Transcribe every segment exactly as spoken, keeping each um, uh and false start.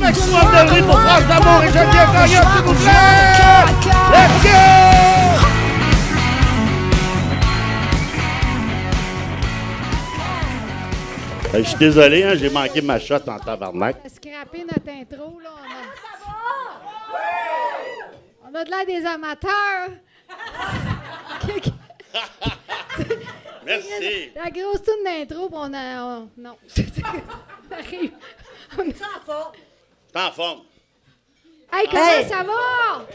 maximum de bruit pour France d'amour et Geneviève Gagnon, s'il vous plaît! Let's go! Je suis désolé, hein, j'ai manqué ma shot en tabarnak. On a scrappé notre intro, là. On a, on a de l'air des amateurs. Merci. La grosse toune d'intro, puis on a... On, non. Ça arrive. On est en forme. T'es en forme. Hey, comment Hey. ça va?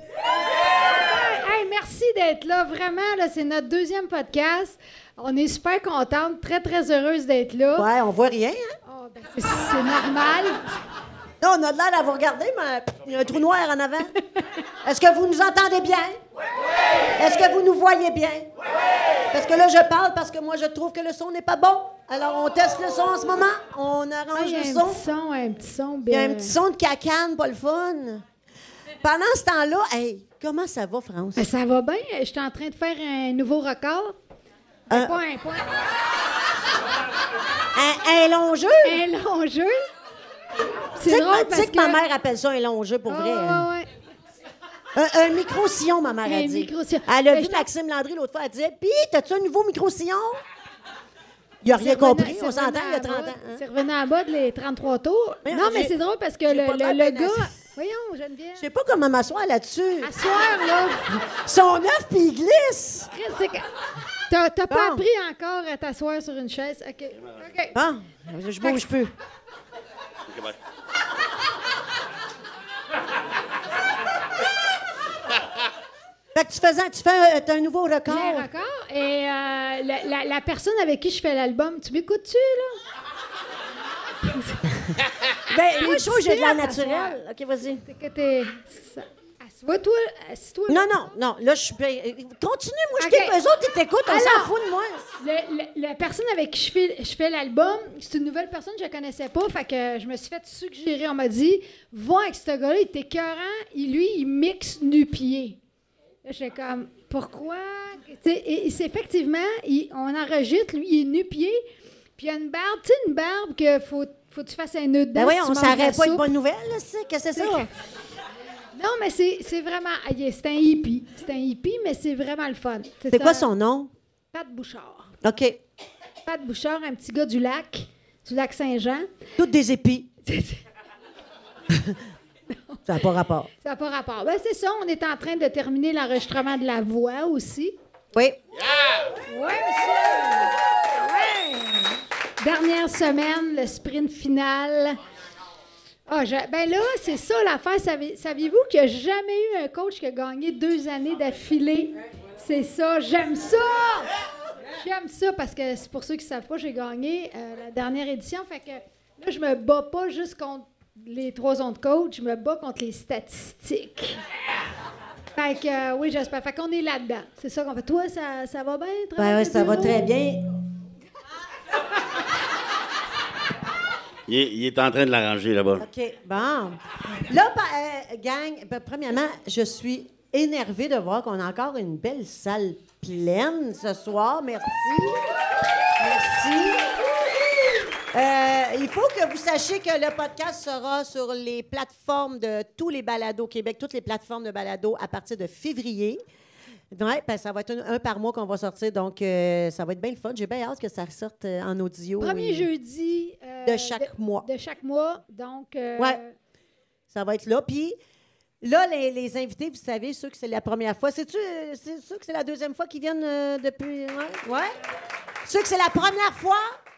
Hey, merci d'être là. Vraiment, là, c'est notre deuxième podcast. On est super contente, très, très heureuse d'être là. Ouais, on voit rien, hein? Oh, ben, c'est, c'est normal. Non, on a de l'air à vous regarder, mais il y a un trou noir en avant. Est-ce que vous nous entendez bien? Oui! Est-ce que vous nous voyez bien? Oui! Parce que là, je parle parce que moi, je trouve que le son n'est pas bon. Alors, on teste le son en ce moment. On Ah, arrange il y a le un son. petit son, un petit son. Il y a bien- un petit son de cacane, pas le fun. Pendant ce temps-là, hey, comment ça va, France? Ben, ça va bien. Je suis en train de faire un nouveau record. Un- Un point, un point. Un, un long jeu? Un long jeu. Tu C'est sais que, drôle ma- tu parce sais que ma mère appelle ça un long jeu pour Ah, vrai. hein? ouais, ouais. Un, un micro-sillon, ma mère a Un dit. micro-sillon. Elle a Ben, vu je- Maxime Landry l'autre fois, elle disait « Pis, t'as-tu un nouveau micro-sillon? » Il a rien C'est compris, revenu- on c'est s'entend, revenu il y a à trente bas- ans. hein. C'est revenu en bas de les trente-trois tours. Mais non, mais j'ai- c'est drôle parce que j'ai le, pas le, l'air le bien gars... assis. Voyons, Geneviève. Je sais pas comment m'asseoir là-dessus. À soir, là, Son œuf, puis il glisse. Chris, c'est que- t'as, t'as pas Bon. appris encore à t'asseoir sur une chaise. OK. OK. Bon, je bouge plus. Ok, bye. Fait que tu, faisais, tu fais un, t'as un nouveau record. J'ai un record. Et euh, la, la, la personne avec qui je fais l'album, tu m'écoutes-tu, là? Ben, moi, je trouve que j'ai de l'air difficile à naturel. OK, vas-y. C'est que t'es... ça- Assois-toi, assis-toi. Non, non, non. Là, je suis... ben, continue, moi, je OK. t'écoute. Eux autres, ils t'écoutent, on s'en Alors, fout de moi. Le- le- la personne avec qui je fais, je fais l'album, c'est une nouvelle personne que je ne connaissais pas. Fait que je me suis fait suggérer. On m'a dit, va avec ce gars-là, il est écœurant. Il, lui, il mixe nu-pied. Là, j'étais comme, pourquoi? Tu sais, et, et c'est effectivement, il- on enregistre, lui, il est nu-pied. Puis il a une barbe, tu sais, une barbe que faut, faut que tu fasses un nœud dedans. Ben oui, si on tu manges la s'arrête pas une soupe. bonne nouvelle, là, c'est Qu'est-ce que c'est ça? Non, mais c'est, c'est vraiment... ah, yeah, c'est un hippie. C'est un hippie, mais c'est vraiment le fun. C'est quoi un- son nom? Pat Bouchard. OK. Pat Bouchard, un petit gars du lac, du lac Saint-Jean. Toutes des épis. Ça n'a pas rapport. Ça n'a pas rapport. Ben, c'est ça, on est en train de terminer l'enregistrement de la voix aussi. Oui. Oui, monsieur! Ouais! Dernière semaine, le sprint final. Ah, je- ben là, c'est ça l'affaire. Savi- Saviez-vous qu'il n'y a jamais eu un coach qui a gagné deux années d'affilée? C'est ça, j'aime ça! J'aime ça parce que c'est pour ceux qui ne savent pas, j'ai gagné euh, la dernière édition. Fait que là, je me bats pas juste contre les trois autres coachs, je me bats contre les statistiques. Fait que euh, oui, j'espère. Fait qu'on est là-dedans. C'est ça qu'on fait. Toi, ça, ça va bien? Ben travail oui, de ça va bureau? très bien. Il est, il est en train de l'arranger là-bas. OK, bon. Là, pa- euh, gang, ben, premièrement, je suis énervée de voir qu'on a encore une belle salle pleine ce soir. Merci. Merci. Euh, il faut que vous sachiez que le podcast sera sur les plateformes de tous les balados au Québec, toutes les plateformes de balado à partir de février. Ouais, ben, ça va être un, un par mois qu'on va sortir, donc euh, ça va être bien le fun. J'ai bien hâte que ça sorte euh, en audio. Premier et- jeudi. euh, De chaque mois. De chaque mois. Donc. euh, Ouais. Ça va être là. Puis là, les, les invités, vous savez, ceux que c'est la première fois, c'est-tu, euh, c'est ceux que c'est la deuxième fois qu'ils viennent euh, depuis. Ouais? Ouais? Ceux que c'est la première fois?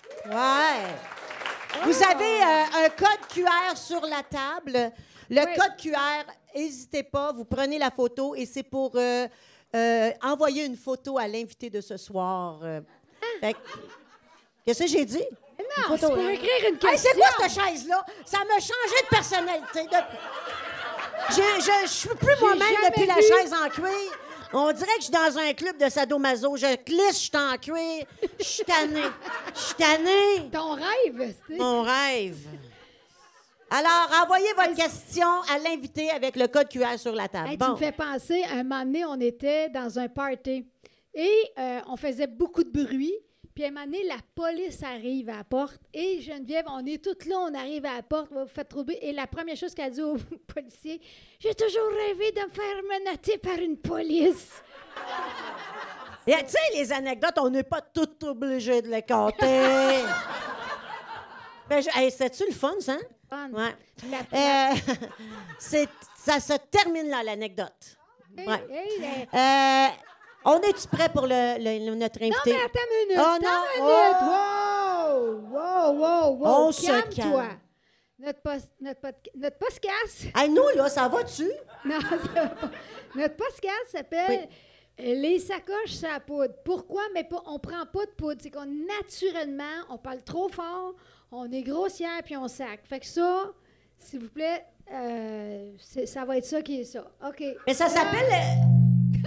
Ouais. Vous avez euh, un code Q R sur la table. Le Oui. code Q R, n'hésitez pas, vous prenez la photo et c'est pour euh, euh, envoyer une photo à l'invité de ce soir. Euh, fait que- Qu'est-ce que j'ai dit? Non, Une c'est photo, pour là. écrire une question. Hey, c'est quoi cette chaise-là? Ça m'a changé de personnalité. De... J'ai- Je je suis plus moi-même jamais depuis la vu. chaise en cuir. On dirait que je suis dans un club de sadomaso. Je glisse, je suis en cuir. Je suis tannée. Je suis tannée. Ton rêve, c'est. Mon rêve. Alors, envoyez votre question à l'invité avec le code Q R sur la table. Hey, Tu Bon. me fais penser, un moment donné, on était dans un party et euh, on faisait beaucoup de bruit. Puis à un moment donné, la police arrive à la porte. Et Geneviève, on est toutes là, on arrive à la porte, vous faites trouver. Et la première chose qu'elle dit au policier, « J'ai toujours rêvé de me faire menotter par une police. » Et tu sais, les anecdotes, on n'est pas toutes obligés de les compter. Ben, je- hey, c'était-tu le fun, ça? Fun. Ouais. La- Euh, c'est, ça se termine là, l'anecdote. Hey, Ouais. hey, hey. Euh, on est-tu prêt pour le, le- le- notre Non, invité? mais attends une minute. Oh, attends non. une minute. Wow! Wow, wow, wow. On se Calme-toi. calme. Notre, post, notre, pod- notre podcast... Hey, nous, là, ça va-tu? Non, ça va pas. Notre podcast s'appelle euh, Les sacoches sur la poudre. Pourquoi? Mais pas, on prend pas de poudre. C'est qu'on, naturellement, on parle trop fort, on est grossière, puis on sac. Fait que ça, s'il vous plaît, euh, c'est- ça va être ça qui est ça. OK. Mais ça s'appelle... euh,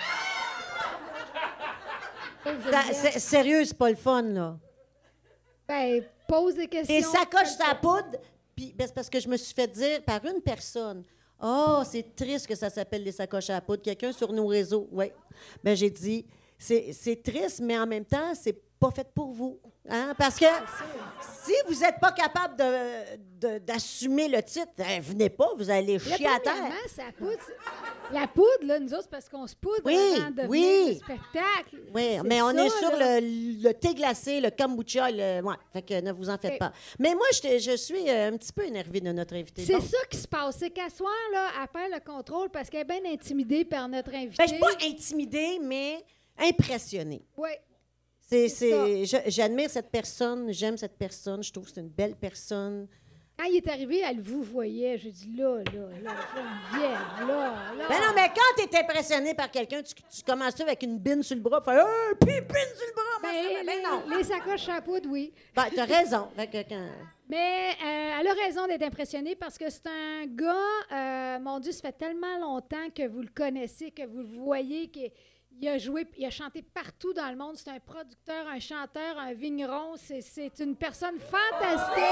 ça- c'est- sérieux, c'est pas le fun, là. Ben, pose des questions. Les sacoches à poudre, puis ben, c'est parce que je me suis fait dire par une personne. Oh, c'est triste que ça s'appelle les sacoches à poudre. Quelqu'un sur nos réseaux, oui. Ben j'ai dit, c'est, c'est triste, mais en même temps, c'est pas fait pour vous. Hein? Parce que si vous n'êtes pas capable de, de- d'assumer le titre, hein, venez pas, vous allez Là, chier à terre. premièrement, ça poudre, c'est- la poudre, là, nous autres, c'est parce qu'on se poudre Oui, avant de oui. venir au spectacle. Oui, C'est mais on ça, est sur là. le, le thé glacé, le kombucha, le... Ouais, fait que ne vous en faites Ok. pas. Mais moi, je, te- je suis euh, un petit peu énervée de notre invité. C'est Bon. ça qui se passe. C'est qu'à soir, là, elle perd le contrôle parce qu'elle est bien intimidée par notre invité. Ben, je suis pas intimidée, mais impressionnée. Oui. C'est, C'est c'est, je- j'admire cette personne, j'aime cette personne, je trouve que c'est une belle personne. Quand il est arrivé, elle vous voyait. J'ai dit là, là, là, Geneviève, là, là. Ben non, mais quand tu es impressionné par quelqu'un, tu, tu commences ça avec une bine sur le bras, tu fais hey, puis bine sur le bras, moi, ça Ben, fait- ben les, non. les sacoches à poudre, oui. Ben, t'as raison. Fait que quand... Mais euh, elle a raison d'être impressionnée parce que c'est un gars, euh, mon Dieu, ça fait tellement longtemps que vous le connaissez, que vous le voyez, qu'il il a joué, il a chanté partout dans le monde. C'est un producteur, un chanteur, un vigneron. C'est, c'est une personne fantastique.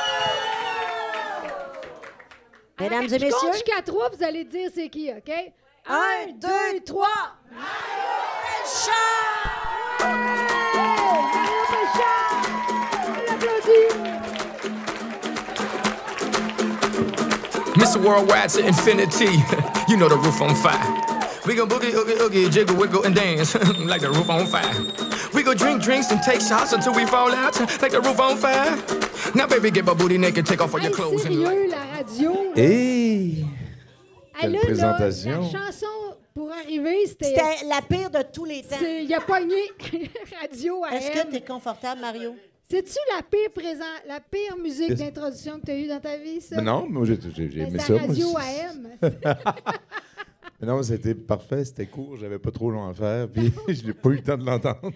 Mesdames Alors, et je compte messieurs. jusqu'à trois, vous allez dire c'est qui, OK? Un, deux, trois. Mario Mario Péchard! On l'applaudit! Mister Worldwide to infinity. You know the roof on fire. We go boogie, oogie, oogie, jiggle, wiggle, and dance like the roof on fire. We go drink drinks and take shots until we fall out like the roof on fire. Now, baby, get my booty naked, take off all your Hey, clothes and sérieux, la radio. là. Et Elle quelle a, là, présentation. la chanson pour arriver, c'était... C'était la pire de tous les temps. c'est- Il a pogné radio à Est-ce que M. tu es confortable, Mario? C'est-tu la pire présent, la pire musique Qu'est-ce- d'introduction que tu as eue dans ta vie, ça? Mais non, moi j'ai j'ai- j'ai Ben, aimé c'est ça. la moi. radio A M. Mais non, c'était parfait, c'était court, j'avais pas trop long à faire, puis je n'ai pas eu le temps de l'entendre.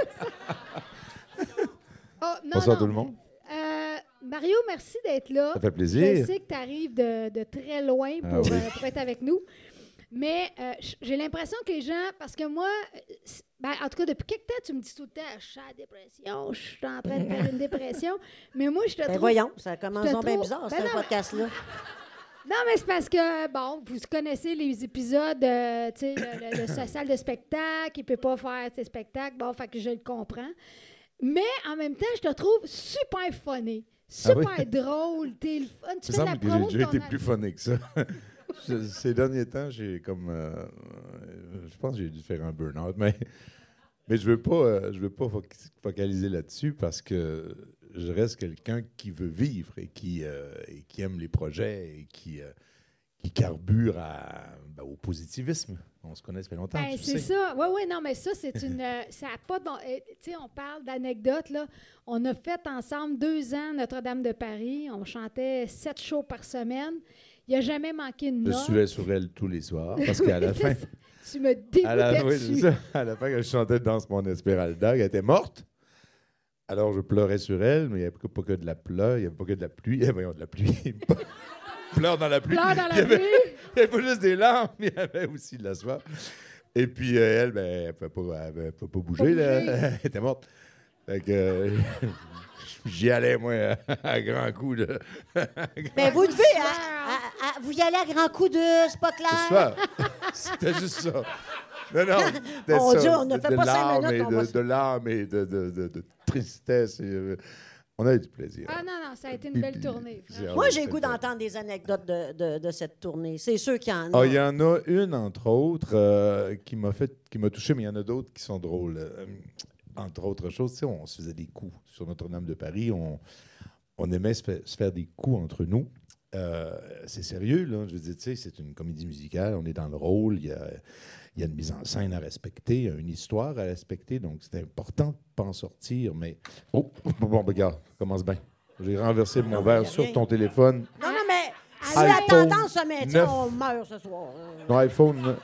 Oh, non, Bonsoir non. tout le monde. Euh, Mario, merci d'être là. Ça fait plaisir. Je sais que tu arrives de, de très loin pour, Ah oui. euh, pour être avec nous. Mais euh, j- j'ai l'impression que les gens, parce que moi, euh, c- ben, en tout cas, depuis quelque temps, tu me dis tout le temps, je suis à la dépression, je suis en train de faire une dépression. Mais moi, je te Ben trouve... voyons, ça commence je te donc bien trouve- bizarre, Ben ce non, mais- podcast-là. Non, mais c'est parce que, bon, vous connaissez les épisodes, euh, tu sais, le, le, le- sa salle de spectacle, il peut pas faire ses spectacles, bon, fait que je le comprends. Mais en même temps, je te trouve super funny, super Ah oui? drôle, t'es le fun, tu Il fais me de la semble que promo j'ai de déjà ton été plus funny que ça. Je- ces derniers temps, j'ai comme. euh, euh, je pense que j'ai dû faire un burn-out, mais, mais je veux pas, euh, je veux pas foc- focaliser là-dessus parce que je reste quelqu'un qui veut vivre et qui, euh, et qui aime les projets et qui, euh, qui carbure à, ben, au positivisme. On se connaît, ça fait longtemps. Ben, tu c'est sais. ça. Oui, oui, non, mais ça, c'est une. euh, ça a pas de bon. euh, Tu sais, on parle d'anecdotes, là. On a fait ensemble deux ans Notre-Dame de Paris. On chantait sept shows par semaine. Il n'y a jamais manqué une Je note. suais sur elle tous les soirs parce qu'à la fin. Tu me dégoûtais À la, oui, c'est dessus. ça. À la fin, quand je chantais Danse mon Esmeralda, elle était morte. Alors, je pleurais sur elle, mais il n'y avait pas que de la pleurs, il n'y avait pas que de la pluie. Eh, voyons, de la pluie. Pleure dans la pluie. Pleure dans la Il y avait- pluie. Il n'y avait pas juste des larmes, mais il y avait aussi de la soif. Et puis, euh, elle, ben, elle ne pouvait pas, elle pouvait pas bouger. Pas là. bouger. Elle était morte. Fait que euh, j'y allais, moi, à, à grands coups. De... Mais vous devez, hein, à- à- vous y allez à grands coups de... C'est pas Ce clair? soir, c'était juste ça. Non, non, c'était Mon ça. Dieu, on a de- fait de pas cinq larmes minutes, et on de, va se- de larmes et de, de, de, de tristesse. et, euh, on a eu du plaisir. Ah non, non, ça a été une Puis- belle puis- tournée. c'est- franchement. Moi, ouais, j'ai le c'est goût le fun. d'entendre des anecdotes de, de, de cette tournée. C'est sûr qu'il y en a. Ah, il y en a une, entre autres, euh, qui m'a fait, qui m'a touché, mais il y en a d'autres qui sont drôles. Euh, entre autres choses, tu sais, on se faisait des coups sur Notre-Dame de Paris. On, on aimait se, fa- se faire des coups entre nous. Euh, c'est sérieux, là. Je veux dire, tu sais, c'est une comédie musicale. On est dans le rôle. Il y a, il y a une mise en scène à respecter, il y a une histoire à respecter. Donc, c'est important de ne pas en sortir. Mais, oh, bon, bon, regarde, ça commence bien. J'ai renversé mon il y a verre sur rien. ton téléphone. Non, non, mais si iPhone la tendance se maintient, neuf. on meurt ce soir. Euh, Mon iPhone.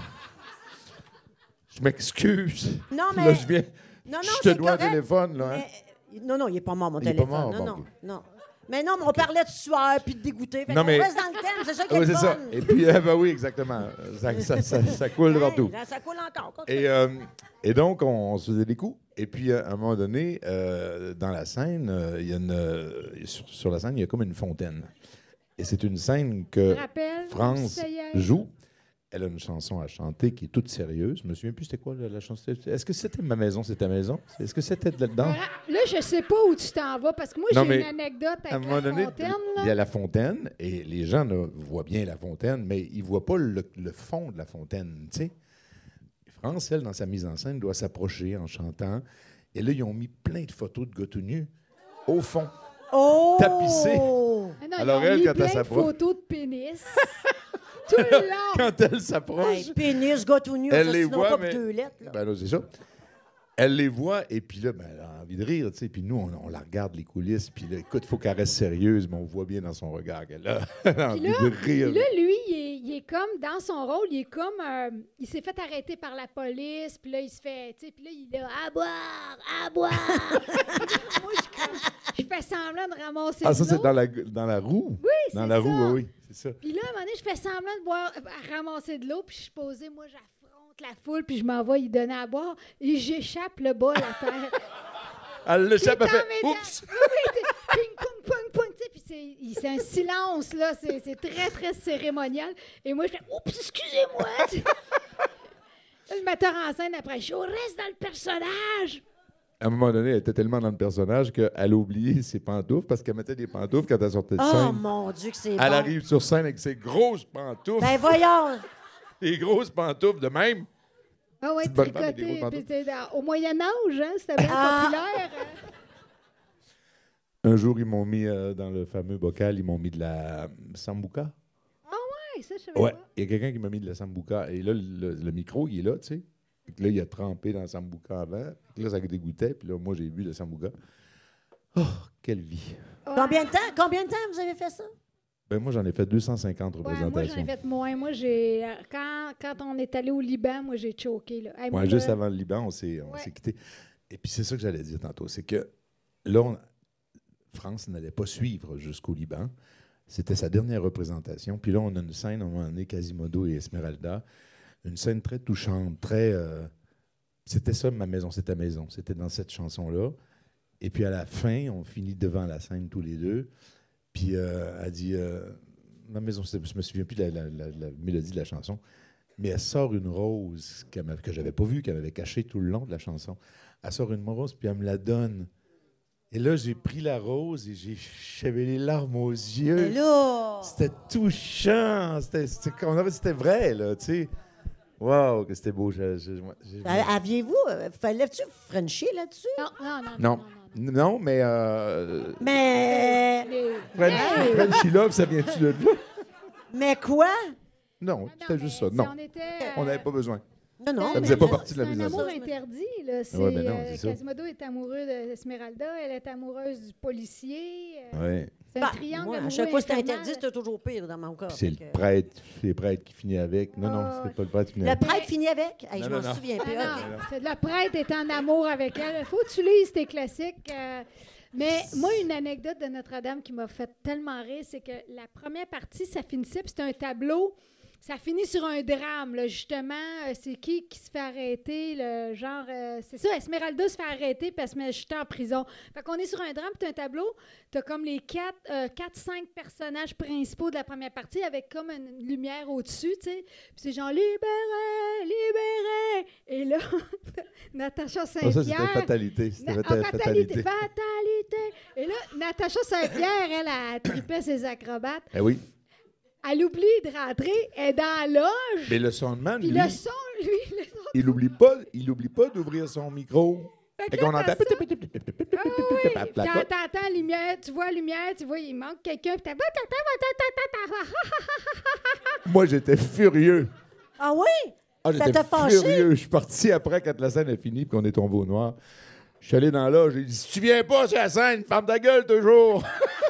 Je m'excuse. Non, mais. Là, je viens. non, non, je te c'est dois un correct, téléphone, là. Hein? mais- Non, non, il n'est pas mort, mon Il est pas téléphone. mort, non, bon, non, ok. non. Mais non, mais on parlait de sueur puis de dégoûter. Fait Non, qu'on mais- reste dans le thème, c'est ça qui est Oui, le c'est fun. ça. Et puis, euh, ben oui, exactement. Ça, ça, ça, ça coule de Hey, partout. là, ça coule encore. continue. Et, euh, et donc, on, on se faisait des coups. Et puis, euh, à un moment donné, euh, dans la scène, euh, il y a une, euh, sur, sur la scène, il y a comme une fontaine. Et c'est une scène Je me que rappelle, France ça y est. joue. Elle a une chanson à chanter qui est toute sérieuse. Je me souviens plus c'était quoi la, la chanson. Est-ce que c'était Ma maison, c'est ta maison? Est-ce que c'était de là-dedans? Là, je sais pas où tu t'en vas, parce que moi, Non, j'ai mais une anecdote À un avec moment la donné, fontaine. il y Là. a la fontaine et les gens là, voient bien la fontaine, mais ils ne voient pas le, le fond de la fontaine. Tu sais. France, elle, dans sa mise en scène, doit s'approcher en chantant. Et là, ils ont mis plein de photos de gars tout nus au fond. Oh! tapissé. Ah non, Alors, ils ont elle, mis quand elle plein de s'approche- photos de pénis. Tout le long. Quand elle s'approche, Hey, pénis, gars tout nu, Elle ça, les sinon voit, pas mais- pour deux lettres. Là. ben là, c'est ça. Elle les voit, et puis là, ben, elle a envie de rire, tu sais. Puis nous, on, on la regarde, les coulisses, puis là, écoute, il faut qu'elle reste sérieuse, mais on voit bien dans son regard qu'elle a, elle a envie Puis là, de rire. Puis là, lui, il est, il est comme, dans son rôle, il est comme, euh, il s'est fait arrêter par la police, puis là, il se fait, tu sais, puis là, il est là, à boire, à boire. Moi, je, suis comme- je fais semblant de ramasser Ah, de ça, c'est l'eau. dans la, dans la roue? Oui, Dans c'est la ça. roue, oui, oui, c'est ça. Puis là, à un moment donné, je fais semblant de boire, à ramasser de l'eau, puis je suis posée, moi, j'affronte la foule, puis je m'en vais y donner à boire, et j'échappe le bol à terre. Elle le chape, elle Puis fait t'en mets oups! dans- Oui, oui, t'es- ping, pong, pong, pong, tu sais, puis c'est, il- c'est un silence, là, c'est, c'est très, très cérémonial. Et moi, je fais, oups, excusez-moi! Là, le metteur en scène, après, je reste dans le personnage! À un moment donné, elle était tellement dans le personnage qu'elle a oublié ses pantoufles parce qu'elle mettait des pantoufles quand elle sortait de Oh scène. mon Dieu, que c'est Elle bon. arrive sur scène avec ses grosses pantoufles, Ben voyons. des grosses pantoufles de même. Ah ouais, Petite bonne femme avec tricoté. des gros Puis c'est dans- au Moyen-Âge, hein, c'était bien Ah. populaire. hein. Un jour, ils m'ont mis euh, dans le fameux bocal, ils m'ont mis de la euh, sambuca. Ouais, ça, je savais Ouais, pas. il y a quelqu'un qui m'a mis de la sambuca. Et là, le, le micro, il est là, tu sais. Fait que là, il a trempé dans la sambuca avant. Fait que là, ça dégoûtait. Puis là, moi, j'ai bu le sambuca. Oh, quelle vie! Combien de temps? Combien de temps vous avez fait ça? Ben, moi, j'en ai fait deux cent cinquante Ouais, moi, représentations. j'en ai fait moins. Moi, j'ai. euh, Quand, quand on est allé au Liban, moi, j'ai choqué. Là. Hey, moi, Ouais, juste là, avant le Liban, on s'est on Ouais. s'est quitté. Et puis, c'est ça que j'allais dire tantôt. C'est que là, on- France n'allait pas suivre jusqu'au Liban. C'était sa dernière représentation. Puis là, on a une scène, à un moment donné, Quasimodo et Esmeralda. Une scène très touchante, très. euh, C'était ça, Ma maison, c'est ta maison. C'était dans cette chanson-là. Et puis, à la fin, on finit devant la scène tous les deux. Puis, euh, elle dit euh, Ma maison, c'est- je me souviens plus de la, la- la- la mélodie de la chanson. Mais elle sort une rose qu'elle m'a- que j'avais pas vue, qu'elle m'avait cachée tout le long de la chanson. Elle sort une rose, puis elle me la donne. Et là, j'ai pris la rose et j'ai- j'avais les larmes aux Mais yeux. là. C'était touchant. C'était, c'était, comme on avait- c'était vrai, là, tu sais. Wow, que c'était beau. Je- je- moi, j'ai- A- Aviez-vous, euh, fallait-tu Frencher là-dessus? Non, non, non. Non. non, non, Non, mais... Euh, Mais. Mais- French, Frenchy Love, ça vient-tu de là? Mais quoi? Non, Ah c'était non, juste mais ça. Non, si on était, euh, on n'avait pas besoin. Non, non. Ça mais faisait pas là, partie de la c'est mise un en amour scène. interdit. Là. C'est, Ouais, ben non, euh, c'est ça. Quasimodo est amoureux d'Esmeralda, elle est amoureuse du policier. euh, Ouais. C'est un Bah, triangle moi, à amoureux chaque fois que c'était infernal. interdit, c'était toujours pire dans mon cas. Puis c'est Fait le que- prêtre, c'est le prêtre qui finit avec. Non, non, Ah, c'est pas le prêtre qui finit Le avec. prêtre finit avec? Hey, je Non, m'en non, non. souviens plus. Ah OK. non, c'est de la prêtre est en amour avec elle. Faut que tu lises tes classiques. euh. Mais moi, une anecdote de Notre-Dame qui m'a fait tellement rire, c'est que la première partie, ça finissait, puis c'était un tableau. Ça finit sur un drame, là, justement. Euh, c'est qui qui se fait arrêter? Le genre, euh, c'est ça, Esmeralda se fait arrêter parce qu'elle se met jetée en prison. Fait qu'on est sur un drame, puis t'as un tableau, t'as comme les quatre, euh, quatre, cinq personnages principaux de la première partie avec comme une lumière au-dessus, tu sais. Puis c'est genre, libérez, libérez Et là, Natacha Ah, ça, c'était Saint-Pierre... fatalité. C'était Na- fata- ah, fatalité, fatalité. fatalité. Et là, Natacha Saint-Pierre, elle, elle tripait ses acrobates. Eh oui. Elle oublie de rentrer, elle est dans la loge. Mais le soundman, Puis lui, le son, lui, le son. il n'oublie pas, il oublie pas d'ouvrir son micro. Fait que Et qu'on là, entend... t'as ça. Ah oui, quand t'entends la lumière, tu vois la lumière, tu vois, il manque quelqu'un, puis t'as... Moi, j'étais furieux. Ah oui? Ah, Ça j'étais t'a fâché? furieux. Je suis parti après quand la scène a fini et qu'on est tombé au noir. Je suis allé dans là, j'ai dit, si tu viens pas sur la scène, ferme ta gueule toujours.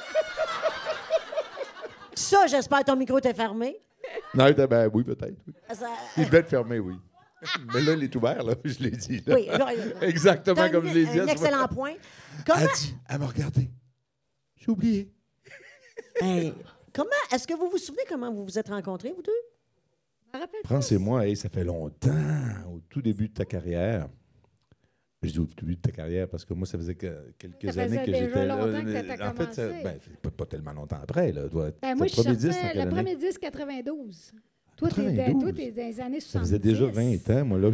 Ça, j'espère que ton micro était fermé. Non, il était, ben oui, peut-être. Oui. Ça- Il devait être fermé, oui. Mais là, il est ouvert, là, je l'ai dit. Là. Oui, là, Exactement t'as comme un, je l'ai dit. un à ce excellent moment. point. Elle Comment, a dit, elle m'a regardé. J'ai oublié. Hey, comment est-ce que vous vous souvenez comment vous vous êtes rencontrés, vous deux? Je me rappelle pas. France et moi, hey, ça fait longtemps, au tout début de ta carrière. Je dis au tout début de ta carrière parce que moi, ça faisait que- quelques Ça faisait années que déjà j'étais là. longtemps que t'as En fait, ça- commencé. ben, c'est pas, pas tellement longtemps après. Là. Toi, Ben, ton moi, je premier disque, sortais en quelle le année? premier disque quatre-vingt-douze. Toi, t'es dans, quatre-vingt-douze? toi, t'es dans les années Ça soixante-dix. faisait déjà vingt ans, moi, là.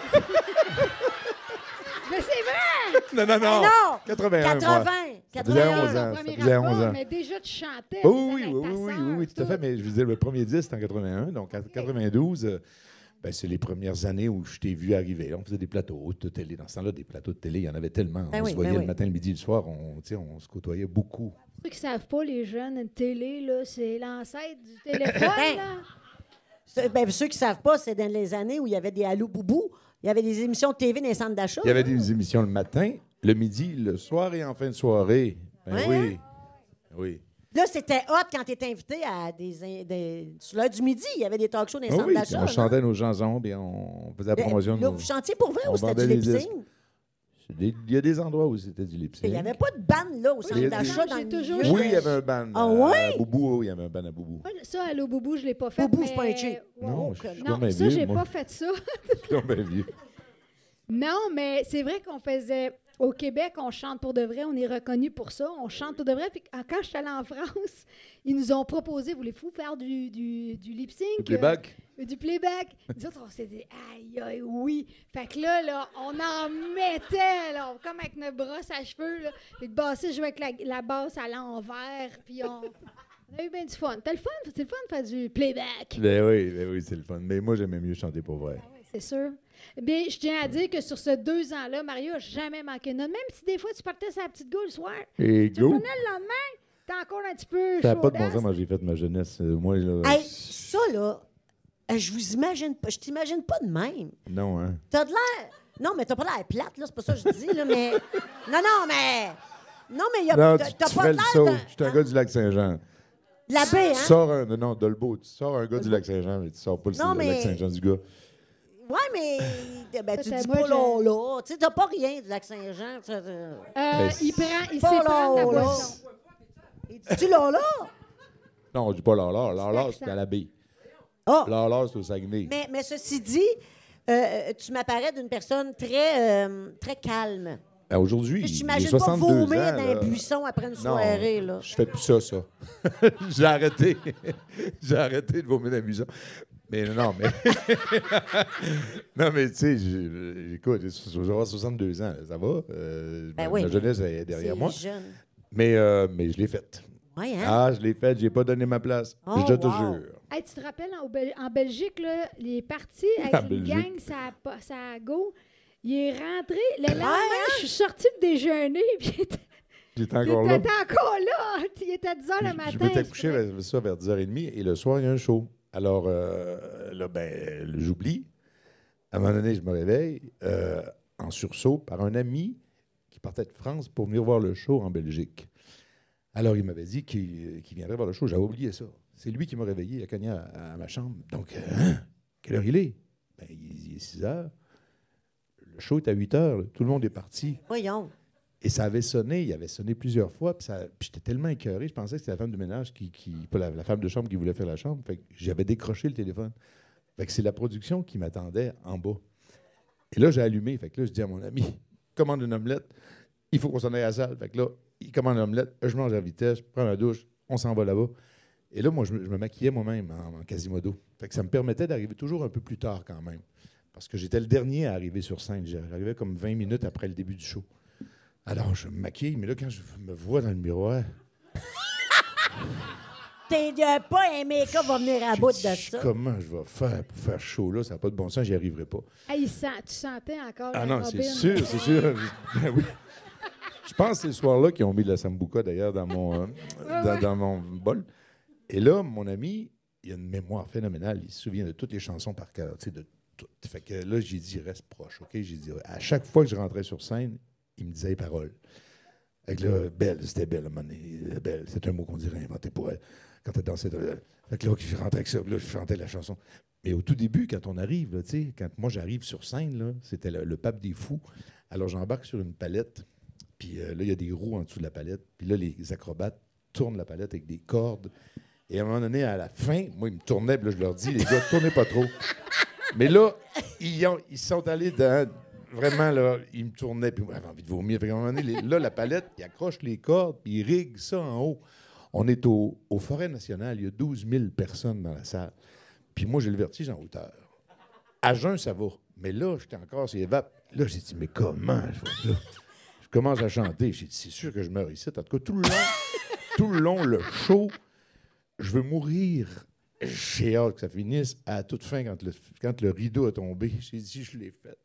Mais c'est vrai! Non, non, non. Non! quatre-vingt-un. moi. quatre-vingts! Ça faisait quatre-vingt-un. onze ans. Ton Ça premier faisait rapport, onze ans. mais déjà, tu chantais. Oui, tu oui, faisais oui, avec ta oui, oui, sœur, oui, oui, tout à fait. tout. Mais je disais, le premier disque, c'était en quatre-vingt-un. Donc, en quatre-vingt-douze, euh, ben, c'est les premières années où je t'ai vu arriver. On faisait des plateaux de télé. Dans ce temps-là, des plateaux de télé, il y en avait tellement. Ben on oui, se voyait ben le oui. matin, le midi, le soir. On, tu sais, on se côtoyait beaucoup. Pour ceux qui ne savent pas, les jeunes, une télé, là, c'est l'ancêtre du téléphone. Ben, là. C'est- Ben, ceux qui ne savent pas, c'est dans les années où il y avait des Allô Boubou. Il y avait des émissions de T V dans les centres d'achat. Il y avait des émissions le matin, le midi, le soir et en fin de soirée. Ben Ouais, oui. Oui. Là, c'était hot quand tu étais invité à des, in- des. Sur l'heure du midi, il y avait des talk shows dans les Ah centres oui, puis d'achat. on non? chantait nos chansons et on faisait la Ben, promotion de là, nos... vous chantiez pour vrai on ou c'était vendait du les lip disques. sync? Des- Il y a des endroits où c'était du lip sync. Il n'y avait pas de bande là, au centre il y a- d'achat dans J'ai le toujours- milieu. Oui, il y avait un ban. Ah à- ouais? À Boubou, oui, il y avait un ban à Boubou. Moi, ça, Allô Boubou, je ne l'ai pas fait. Boubou, mais- c'est pas un cheat. Non, Oh, je que suis Non, comme un ça, vieux, j'ai moi. pas fait ça. Je suis comme un vieux. Non, mais c'est vrai qu'on faisait... Au Québec, on chante pour de vrai, on est reconnu pour ça, on chante pour de vrai. Puis quand je suis allée en France, ils nous ont proposé, voulez-vous faire du, du, du lip sync? Le playback? Euh, du playback. Nous autres, on s'est dit, aïe, aïe, oui. Fait que là, là, on en mettait, là, comme avec notre brosse à cheveux. Là. Puis le bassiste jouait avec la, la basse à l'envers. Puis on, on a eu bien du fun. C'était le fun, c'est le fun de faire du playback. Ben oui, ben oui, c'est le fun. Mais moi, j'aimais mieux chanter pour vrai. C'est sûr. Bien, je tiens à dire que sur ce deux ans-là, Mario n'a jamais manqué une note. Même si des fois, tu partais sur la petite go le soir, Et tu le go! prenais le lendemain, t'es encore un petit peu Ça n'a pas de bon chaudasse. sens, moi, j'ai fait ma jeunesse. Euh, Moi, là, Hey, ça, là, euh, je vous imagine pas. Je t'imagine pas de même. non, hein. T'as de l'air. Non, mais t'as pas l'air plate, là, c'est pas ça que je dis, là, mais. Non, non, mais. Non, mais il y a. Non, t'as tu, t'as tu pas ferais de le l'air. saut. d'un- Je suis un gars du Lac-Saint-Jean. La baie, Tu hein? sors un... Non, Dolbeau, tu sors un gars du Lac-Saint-Jean, mais tu sors pas le, Non, le mais- Lac-Saint-Jean du gars. Ouais, mais. Ben, tu Peut-être dis moi, pas je- là, là. Tu sais, t'as pas rien du Lac-Saint-Jean. tu sais, euh, Euh, il prend, il Pas sait prendre la là, là. boisson. Et dis-tu là, là? Non, je dis pas Lala. Lala, l'accent. c'était à la baie. Ah! Lala, c'est au Saguenay. Mais, mais ceci dit, euh, tu m'apparais d'une personne très, euh, très calme. Ben, aujourd'hui, Je j'ai t'imagine pas soixante-deux ans. vomir dans là. un buisson après une Non, soirée, là. je fais plus ça, ça. J'ai arrêté. J'ai arrêté de vomir dans un buisson. Mais non, mais... non, mais tu sais, j'ai- écoute, je vais avoir soixante-deux ans, là, ça va. Euh, Ben ma, oui, ma mais jeunesse est derrière C'est moi. jeune. Mais, euh, mais je l'ai faite. Ouais, hein? Ah, je l'ai faite, j'ai pas donné ma place. Oh, je te wow. jure. Hey, tu te rappelles, en, Bel- en Belgique, là, il est parti avec En une Belgique. gang, ça a, ça a go. Il est rentré. Le lendemain, hein? je suis sortie pour déjeuner, puis il était, J'étais il encore là. était encore là. Il était à dix heures le matin. Je m'étais couché je trouvais- vers ça vers dix heures trente et le soir, il y a un show. Alors, euh, là, ben, j'oublie. À un moment donné, je me réveille euh, en sursaut par un ami qui partait de France pour venir voir le show en Belgique. Alors, il m'avait dit qu'il qu'il viendrait voir le show. J'avais oublié ça. C'est lui qui m'a réveillé. Il a cogné à, à ma chambre. Donc, euh, hein? Quelle heure il est? Ben, il, il est six heures. Le show est à huit heures. Là. Tout le monde est parti. Voyons. Et ça avait sonné, il avait sonné plusieurs fois, puis, ça- puis j'étais tellement écœuré, je pensais que c'était la femme de ménage qui, qui pas la, la femme de chambre qui voulait faire la chambre. Fait que j'avais décroché le téléphone. Fait que c'est la production qui m'attendait en bas. Et là, j'ai allumé. Fait que là, je dis à mon ami, commande une omelette, il faut qu'on s'en aille à la salle. Fait que là, il commande une omelette, je mange à vitesse, je prends ma douche, on s'en va là-bas. Et là, moi, je me, je me maquillais moi-même en, en Quasimodo. Fait que ça me permettait d'arriver toujours un peu plus tard quand même. parce que j'étais le dernier à arriver sur scène. J'arrivais comme vingt minutes après le début du show. Alors, je me maquille, mais là, quand je me vois dans le miroir... T'es euh, pas un make-up va venir à j'ai bout dit, de ça. Comment je vais faire pour faire chaud là? Ça n'a pas de bon sens, j'y arriverai pas. Hey, il sent, tu sentais encore Ah la non, c'est Robin. sûr, c'est sûr. Ben oui. Je pense que c'est ce soir-là qu'ils ont mis de la sambuca, d'ailleurs, dans mon, euh, dans, ouais. dans mon bol. Et là, mon ami, il a une mémoire phénoménale. Il se souvient de toutes les chansons par cœur, tu sais, de toutes. Fait que là, j'ai dit, reste proche, OK? J'ai dit, à chaque fois que je rentrais sur scène, il me disait les paroles. Fait que là, belle, c'était belle, à un moment donné. Belle, c'est un mot qu'on dirait inventé pour elle. Quand elle dansait. Fait que là, je rentrais avec ça, là, je chantais la chanson. Mais au tout début, quand on arrive, là, tu sais, quand moi j'arrive sur scène, là, c'était le, le pape des fous. Alors j'embarque sur une palette, puis euh, là, il y a des roues en dessous de la palette. Puis là, les acrobates tournent la palette avec des cordes. Et à un moment donné, à la fin, moi, ils me tournaient, puis là, je leur dis, les gars, tournez pas trop. Mais là, ils, ont, ils sont allés dans... Vraiment, là, ils me tournaient, puis j'avais envie de vomir. Fait qu'à un moment donné, les, là, la palette, ils accrochent les cordes, puis ils riguent ça en haut. On est au, au Forêt nationale, il y a douze mille personnes dans la salle. Puis moi, j'ai le vertige en hauteur. À jeun, ça va. Mais là, j'étais encore sur les vapes. Là, j'ai dit, mais comment? Je, là, je commence à chanter. J'ai dit, c'est sûr que je meurs ici. En tout cas, tout le long, tout le long, le show, je veux mourir. J'ai hâte que ça finisse. À toute fin, quand le, quand le rideau a tombé, j'ai dit, je l'ai fait.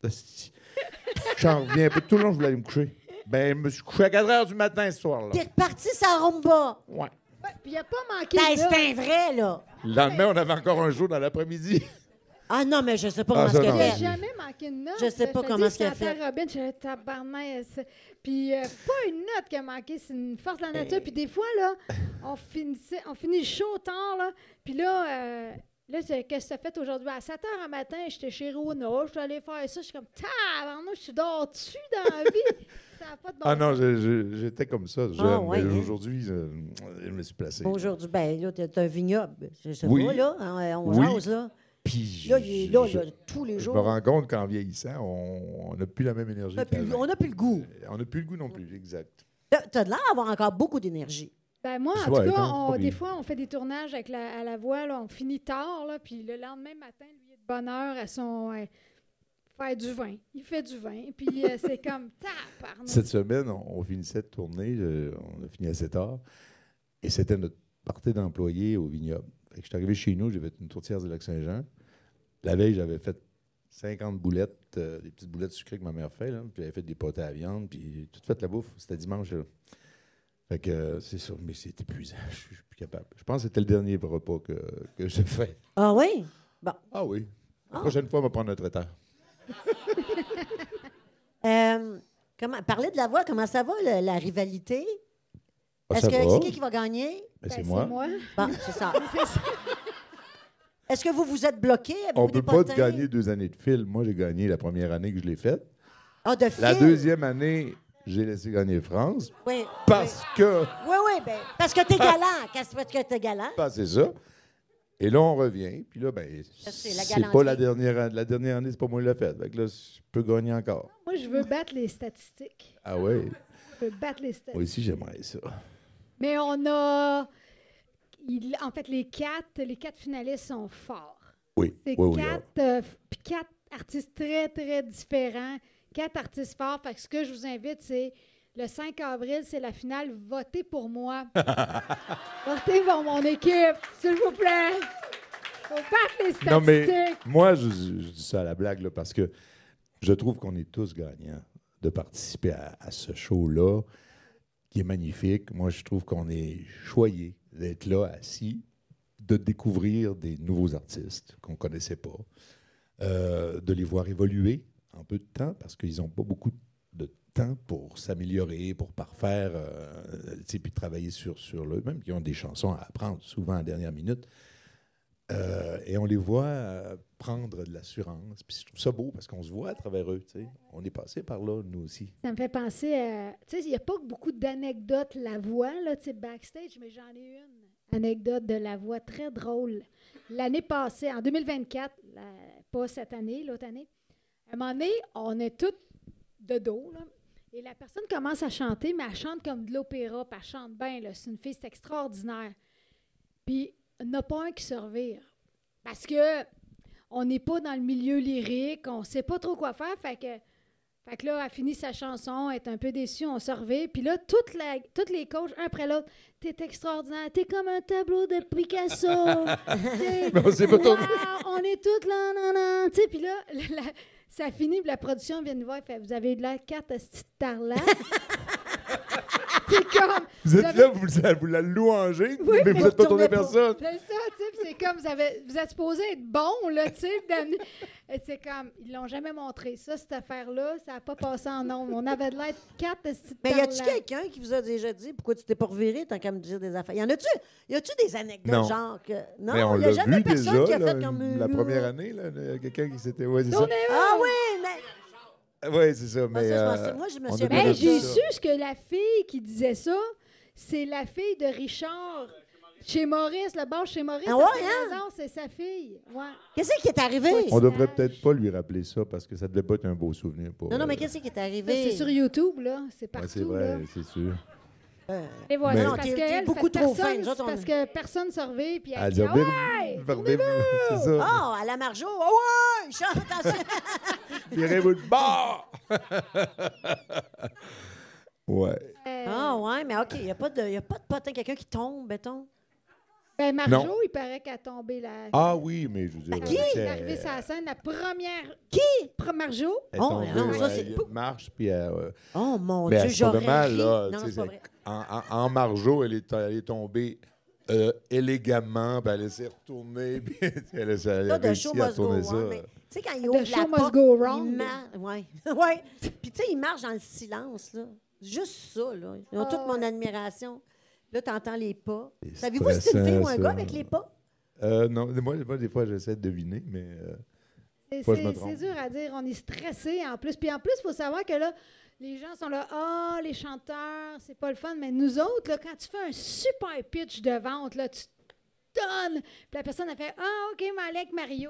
J'en reviens un peu. Tout le long, je voulais aller me coucher. Ben, je me suis couché à quatre heures du matin ce soir-là. T'es reparti sa rumba. Ouais. Puis il a pas manqué Ben, là. c'est un vrai, là. Le lendemain, on avait encore un jour dans l'après-midi. Ah non, mais je sais pas Ah, comment ça, ce qu'elle non. Il n'a fait. jamais manqué une note. Je sais pas te comment dis, ce qu'elle je chantais fait. Robin, je disais, tabarnak. c'est- Puis euh, pas une note qui a manqué, c'est une force de la nature. Puis des fois, là, on, finissait, on finit le show tard, là. Puis là, euh, là c'est- qu'est-ce que tu as fait aujourd'hui? À sept heures du matin, j'étais chez Rona, je suis allée faire ça. Je suis comme, tabarnak, je suis dors dessus dans la vie. Ça n'a pas de bon Ah non, sens. je- je- j'étais comme ça, jeune. Ah, ouais, mais hein? aujourd'hui, je, je me suis placé. Aujourd'hui, ben là, t'es un vignoble. Je sais Oui. pas, là. hein, On Oui. jase, là. Puis, Là, il est là, je, là, tous les je jours. me rends compte qu'en vieillissant, on n'a plus la même énergie. On n'a plus, qu'avant. on n'a plus le goût. On n'a plus le goût non plus, exact. T'as t'as de l'air d'avoir encore beaucoup d'énergie. Ben moi, en Ouais, tout cas, non, on- pas des bien. fois, on fait des tournages avec la, à la voix, là, on finit tard, là, puis le lendemain matin, lui, il est de bonne heure à son... euh, faire du vin. Il fait du vin, puis euh, c'est comme... tabarnak. Cette semaine, on, on finissait de tourner, je- on a fini à sept heures, et c'était notre partie d'employés au vignoble. Fait que je suis arrivé chez nous, j'ai fait une tourtière du Lac-Saint-Jean. La veille, j'avais fait cinquante boulettes, euh, des petites boulettes sucrées que ma mère fait, là, puis j'avais fait des pâtés à viande, puis tout fait la bouffe. C'était dimanche. Là. Fait que euh, c'est ça, mais c'est épuisant, je suis plus capable. Je pense que c'était le dernier repas que, que j'ai fait. Ah oui? Bon. Ah oui. La Ah. prochaine fois, on va prendre un traiteur. Euh, comment, parler de la voix, comment ça va, la, la rivalité? Ah, Est-ce ça que va. c'est qui qui va gagner? Ben, Ben, c'est moi. Bon, c'est ça. Est-ce que vous vous êtes bloqué? On Avez-vous ne des peut pas potins? gagner deux années de fil. Moi, j'ai gagné la première année que je l'ai faite. Ah, de La fil? deuxième année, j'ai laissé gagner France Oui. parce que... Oui, oui, ben, parce que t'es galant. Parce que t'es galant. Ben, c'est ça. Et là, on revient. Puis là, ben, Ça, c'est la c'est galanterie. pas la dernière année. La dernière année, c'est pas moi qui l'ai faite. Fait que là, je peux gagner encore. Moi, je veux battre les statistiques. Ah oui? Je veux battre les statistiques. Moi aussi, j'aimerais ça. Mais on a... il- en fait, les quatre, les quatre finalistes sont forts. Oui, C'est oui, oui. quatre, euh, f- puis quatre artistes très, très différents. Quatre artistes forts. Fait que ce que je vous invite, c'est le cinq avril, c'est la finale. Votez pour moi. Votez pour mon équipe, s'il vous plaît. Faut battre les statistiques. Non, mais moi, je, je dis ça à la blague, là, parce que je trouve qu'on est tous gagnants de participer à, à ce show-là, qui est magnifique. Moi, je trouve qu'on est choyés d'être là, assis, de découvrir des nouveaux artistes qu'on ne connaissait pas, euh, de les voir évoluer en peu de temps, parce qu'ils n'ont pas beaucoup de temps pour s'améliorer, pour parfaire, euh, tu sais, puis travailler sur, sur eux-mêmes, qui ont des chansons à apprendre, souvent à la dernière minute. Euh, et on les voit euh, prendre de l'assurance. Puis je trouve ça beau parce qu'on se voit à travers eux. Tu sais. On est passé par là, nous aussi. Ça me fait penser à... Tu sais, il n'y a pas beaucoup d'anecdotes la voix, là, tu sais, backstage, mais j'en ai une anecdote de la voix très drôle. L'année passée, en deux mille vingt-quatre, la- pas cette année, l'autre année, à un moment donné, on est toutes de dos, là, et la personne commence à chanter, mais elle chante comme de l'opéra, puis elle chante bien, là. C'est une fille, c'est extraordinaire. Puis, il n'y en a pas un qui se revire. Parce que on n'est pas dans le milieu lyrique, on sait pas trop quoi faire. Fait que, fait que là, elle finit sa chanson, elle est un peu déçue, on se revient. Puis là, toute la, toutes les coachs, un après l'autre, t'es extraordinaire, t'es comme un tableau de Picasso. T'es- Mais on s'est pas Wow, tourné. on est toutes là, nan, nan. Tu sais, puis là, la- la- ça finit, puis la production vient nous voir, elle fait, vous avez de la carte à cette tarlac. C'est comme... Vous êtes avez- là, vous, la- vous la louangez, Oui, mais mais vous n'êtes pas retournez tourné pas. personne. C'est ça, tu sais, puis c'est comme, vous, avez, vous êtes supposé être bon, là, tu sais, d'amener- Et c'est comme, ils l'ont jamais montré. Ça, cette affaire-là, ça n'a pas passé en nombre. On avait de l'air quatre de cette Mais y a-tu tarlac. quelqu'un qui vous a déjà dit pourquoi tu t'es pas reviré tant qu'à me dire des affaires? Y en a-tu? Y a-tu des anecdotes Non. genre que. Non, Mais on y a l'a jamais vu personne déjà, qui a là, fait comme. la euh, première année, là, de- quelqu'un qui s'était... Ouais, c'est ça. Tournez- Ah oui, mais. Oui, c'est ça, Ah, mais... ça, je euh, pensais- moi, je me on suis a aperçue Hey, déjà j'ai vu ça. su ce que la fille qui disait ça, c'est la fille de Richard. Chez Maurice, le bar chez Maurice, Ah à ouais, Saint-Lazare, c'est sa fille. Ouais. Qu'est-ce qui est arrivé? On devrait peut-être pas lui rappeler ça parce que ça devait pas être un beau souvenir pour Non, non, mais elle. qu'est-ce qui est Ça, arrivé? C'est sur YouTube, là. C'est Ouais, partout, c'est vrai, là. c'est sûr. Euh, Et voilà, Mais- c'est Non, parce t'es- que t'es elle, beaucoup fait trop personne, fin, nous autres, c'est on- parce que personne ne se revient, puis elle Elle dit, dit, ah Revenez- ouais, revenez-vous, c'est ça. Ah, à la Marjo, ah ouais, chante en Virez-vous de bord! Ouais. Euh, Ah ouais, mais OK, il n'y a pas de, y a pas de potin, quelqu'un qui tombe, béton. ben Marjo, Non. il paraît qu'elle a tombé la... Ah oui, mais je veux dire... qui? euh, Elle est elle- arrivée sur la scène, la première... Qui? Pre- Marjo. Elle est Oh, tombée, non, ça, ouais, c'est- elle marche, puis elle... euh, Oh mon mais Dieu, elle se tombait j'aurais mal, ri. là. Non, tu sais, c'est pas c'est- vrai. En, en, en margeau, elle est, elle est tombée euh, élégamment, puis elle s'est retournée, puis elle, a- elle Là, a de réussi show à must go tourner ça. on. mais Tu sais, quand il The ouvre la show must porte, go il round. mar- ouais. ouais. Puis tu sais, il marche dans le silence, là. Juste ça, là. Ils ont Ah, toute mon ouais. admiration. Là, tu entends les pas. C'est Savez-vous si c'est une fille ou un stressant, gars ça. avec les pas? Euh, non, moi, moi, des fois, j'essaie de deviner, mais... euh, C'est- Fois, je me C'est trompe. c'est dur à dire. On est stressé en plus. Puis en plus, il faut savoir que là, les gens sont là, ah, les chanteurs, c'est pas le fun. Mais nous autres, là, quand tu fais un super pitch de vente, là, tu donnes. Puis la personne a fait, ah, OK, mais allez avec Mario.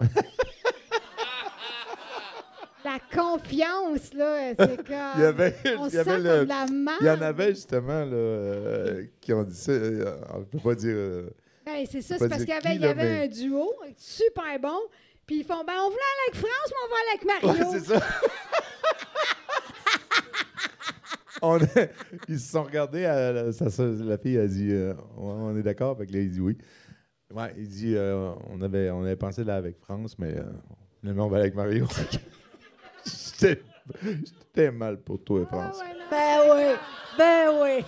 La confiance, là, c'est comme. Il y avait, on il se y avait sent le- comme de la merde. il y en avait justement là, euh, qui ont dit ça. euh, on ne peut pas dire. euh, Ben, c'est ça, Pas c'est parce dire qu'il y avait, qui, il y là, avait mais- un duo super bon. Puis ils font, ben, on voulait aller avec France, mais on va aller avec Mario. ouais, c'est ça. On a- ils se sont regardés. À, la, ça- ça- la fille a dit euh, ouais, on est d'accord. Fait que là, il dit oui. Ouais, il dit euh, on, avait, on avait pensé là avec France, mais euh, finalement, on va aller avec Mario. J'étais j'étais mal pour toi, Ah, France. ouais, non. Ben oui, ben oui.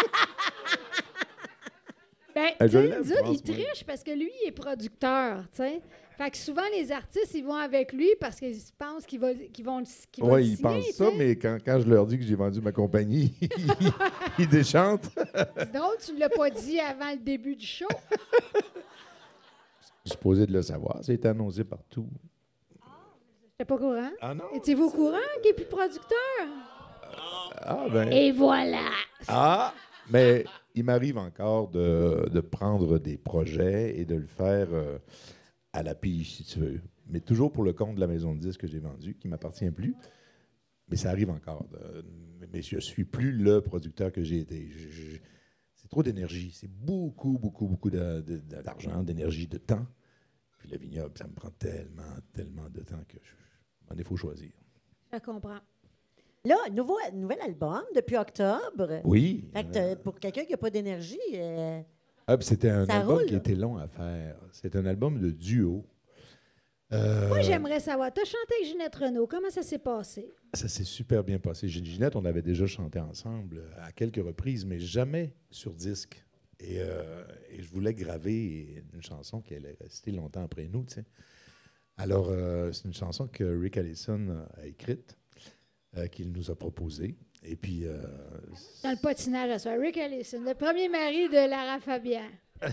Ben, Ah, tu je sais, l'aime, nous autres, France, il moi. triche parce que lui, il est producteur, tu sais. Fait que souvent, les artistes, ils vont avec lui parce qu'ils pensent qu'ils vont, qu'ils vont, qu'ils vont Oui, le ils signer, pensent tu ça, sais. mais quand, quand je leur dis que j'ai vendu ma compagnie, ils, ils déchantent. C'est drôle, tu ne l'as pas dit avant le début du show. Je suis supposé de le savoir. Ça a été annoncé partout. J'étais pas au courant. Ah non? Étiez-vous au courant qu'il n'est plus producteur? Ah, ben. Et voilà! Ah! Mais il m'arrive encore de, de prendre des projets et de le faire euh, à la pige, si tu veux. Mais toujours pour le compte de la maison de disques que j'ai vendue, qui ne m'appartient plus. Mais ça arrive encore. de- mais je ne suis plus le producteur que j'ai été. Je- je- c'est trop d'énergie. C'est beaucoup, beaucoup, beaucoup de- de- de- d'argent, d'énergie, de temps. Puis le vignoble, ça me prend tellement, tellement de temps que je, il faut choisir. Je comprends. Là, nouveau, nouvel album depuis octobre. Oui. Fait que t'as- pour quelqu'un qui n'a pas d'énergie, euh, Ah, puis c'était un Ça album roule. qui était long à faire. C'est un album de duo. Euh, Moi, j'aimerais savoir, tu as chanté avec Ginette Renault, comment ça s'est passé? Ça s'est super bien passé. Gin- Ginette, on avait déjà chanté ensemble à quelques reprises, mais jamais sur disque. Et, euh, et je voulais graver une chanson qui allait rester longtemps après nous, tu sais. Alors, euh, c'est une chanson que Rick Allison a écrite, euh, qu'il nous a proposée. Et puis, euh, Dans le patinage à soi. Rick Allison, le premier mari de Lara Fabian.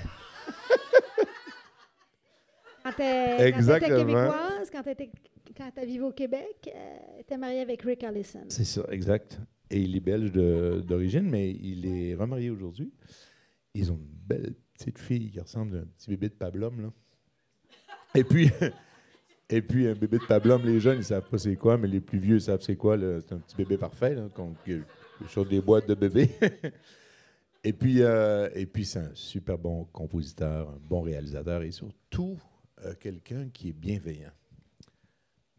Quand elle était Exactement. québécoise, quand elle était quand elle vivait au Québec, euh, elle était mariée avec Rick Allison. c'est ça, exact. Et il est belge de- d'origine, mais il est remarié aujourd'hui. Ils ont une belle petite fille qui ressemble à un petit bébé de pablum, là. Et puis, et puis un bébé de pablum, les jeunes, ils savent pas c'est quoi, mais les plus vieux savent c'est quoi. là. C'est un petit bébé parfait, là, qu'on- que- sur des boîtes de bébés. et puis, euh, et puis c'est un super bon compositeur, un bon réalisateur et surtout euh, quelqu'un qui est bienveillant.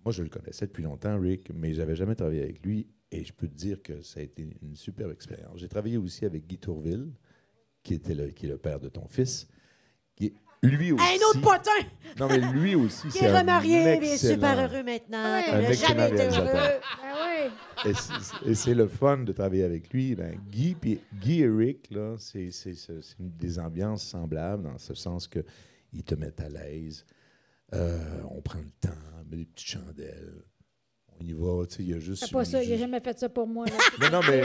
moi, je le connaissais depuis longtemps, Rick, mais je n'avais jamais travaillé avec lui. Et je peux te dire que ça a été une superbe expérience. J'ai travaillé aussi avec Guy Tourville, qui, était le, qui est le père de ton fils. Qui, lui aussi. Un autre potin! Non, mais lui aussi, Qui c'est est un remarié, il est excellent- super heureux maintenant. Ouais. Il Un n'a excellent jamais été réalisateur. heureux. Ben oui. Et c'est- Et c'est le fun de travailler avec lui. Ben, Guy, puis Guy et Rick, là, c'est, c'est, c'est, c'est une- des ambiances semblables dans ce sens qu'ils te mettent à l'aise. Euh, on prend le temps, on met des petites chandelles. On y va, tu sais, il y a juste... C'est pas ça, il n'a juste- jamais fait ça pour moi. Là. Non, non, mais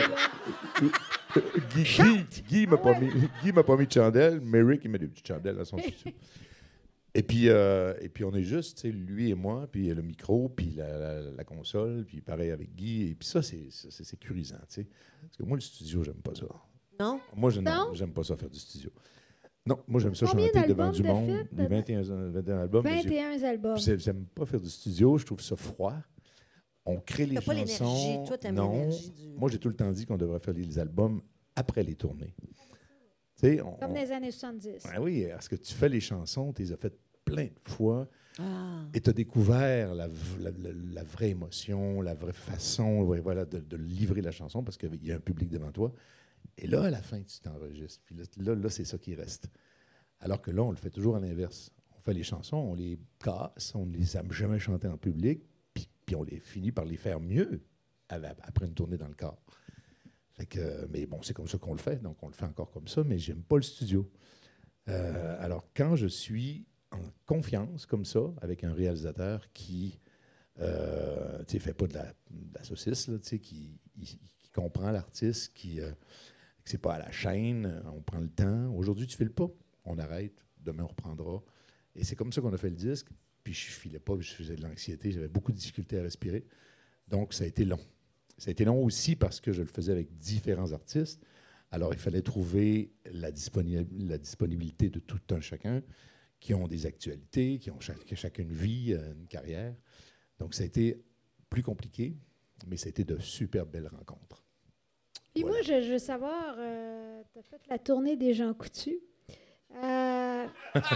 Guy, Guy, Guy m'a pas mis, Guy m'a pas mis de chandelle, mais Rick, il met des petites chandelles à son studio. Et puis, euh, et puis, on est juste, tu sais, lui et moi, puis le micro, puis la, la- la console, puis pareil avec Guy. Et puis ça, c'est, c'est, c'est sécurisant, tu sais. Parce que moi, le studio, j'aime pas ça. Non? Moi, je, Non? non, j'aime pas ça faire du studio. Non, moi, j'aime ça Combien chanter devant d'albums du t'as monde. fait? Les vingt et un, vingt et un albums. mais j'ai- vingt et un albums. puis c'est- J'aime pas faire du studio, je trouve ça froid. On crée les T'as pas chansons. l'énergie. Toi, t'aimes non. l'énergie du... Moi, j'ai tout le temps dit qu'on devrait faire les albums après les tournées. Tu sais, on, Comme on- dans les années soixante-dix. Ben oui, parce que tu fais les chansons, tu les as faites plein de fois Ah. et tu as découvert la, v- la- la- la vraie émotion, la vraie façon ouais, voilà, de, de livrer la chanson parce qu'il y a un public devant toi. Et là, à la fin, tu t'enregistres. Puis là, là, là, c'est ça qui reste. Alors que là, on le fait toujours à l'inverse. On fait les chansons, on les casse, on ne les a jamais chantées en public, puis, puis on les finit par les faire mieux av- après une tournée dans le corps. Fait que, mais bon, c'est comme ça qu'on le fait, donc on le fait encore comme ça, mais j'aime pas le studio. Euh, alors, quand je suis en confiance comme ça, avec un réalisateur qui euh, ne fait pas de la, de la saucisse, là, qui, il- qui comprend l'artiste, qui euh, que c'est pas à la chaîne, on prend le temps. Aujourd'hui, tu ne files pas, on arrête, demain on reprendra. Et c'est comme ça qu'on a fait le disque. Puis je ne filais pas, je faisais de l'anxiété, j'avais beaucoup de difficultés à respirer. Donc, ça a été long. Ça a été long aussi parce que je le faisais avec différents artistes. Alors, il fallait trouver la, disponi- la disponibilité de tout un chacun qui ont des actualités, qui ont chaque, chacun une vie, euh, une carrière. Donc, ça a été plus compliqué, mais ça a été de super belles rencontres. Puis Voilà. moi, je, je veux savoir, euh, tu as fait la tournée des Jean Coutu. Euh,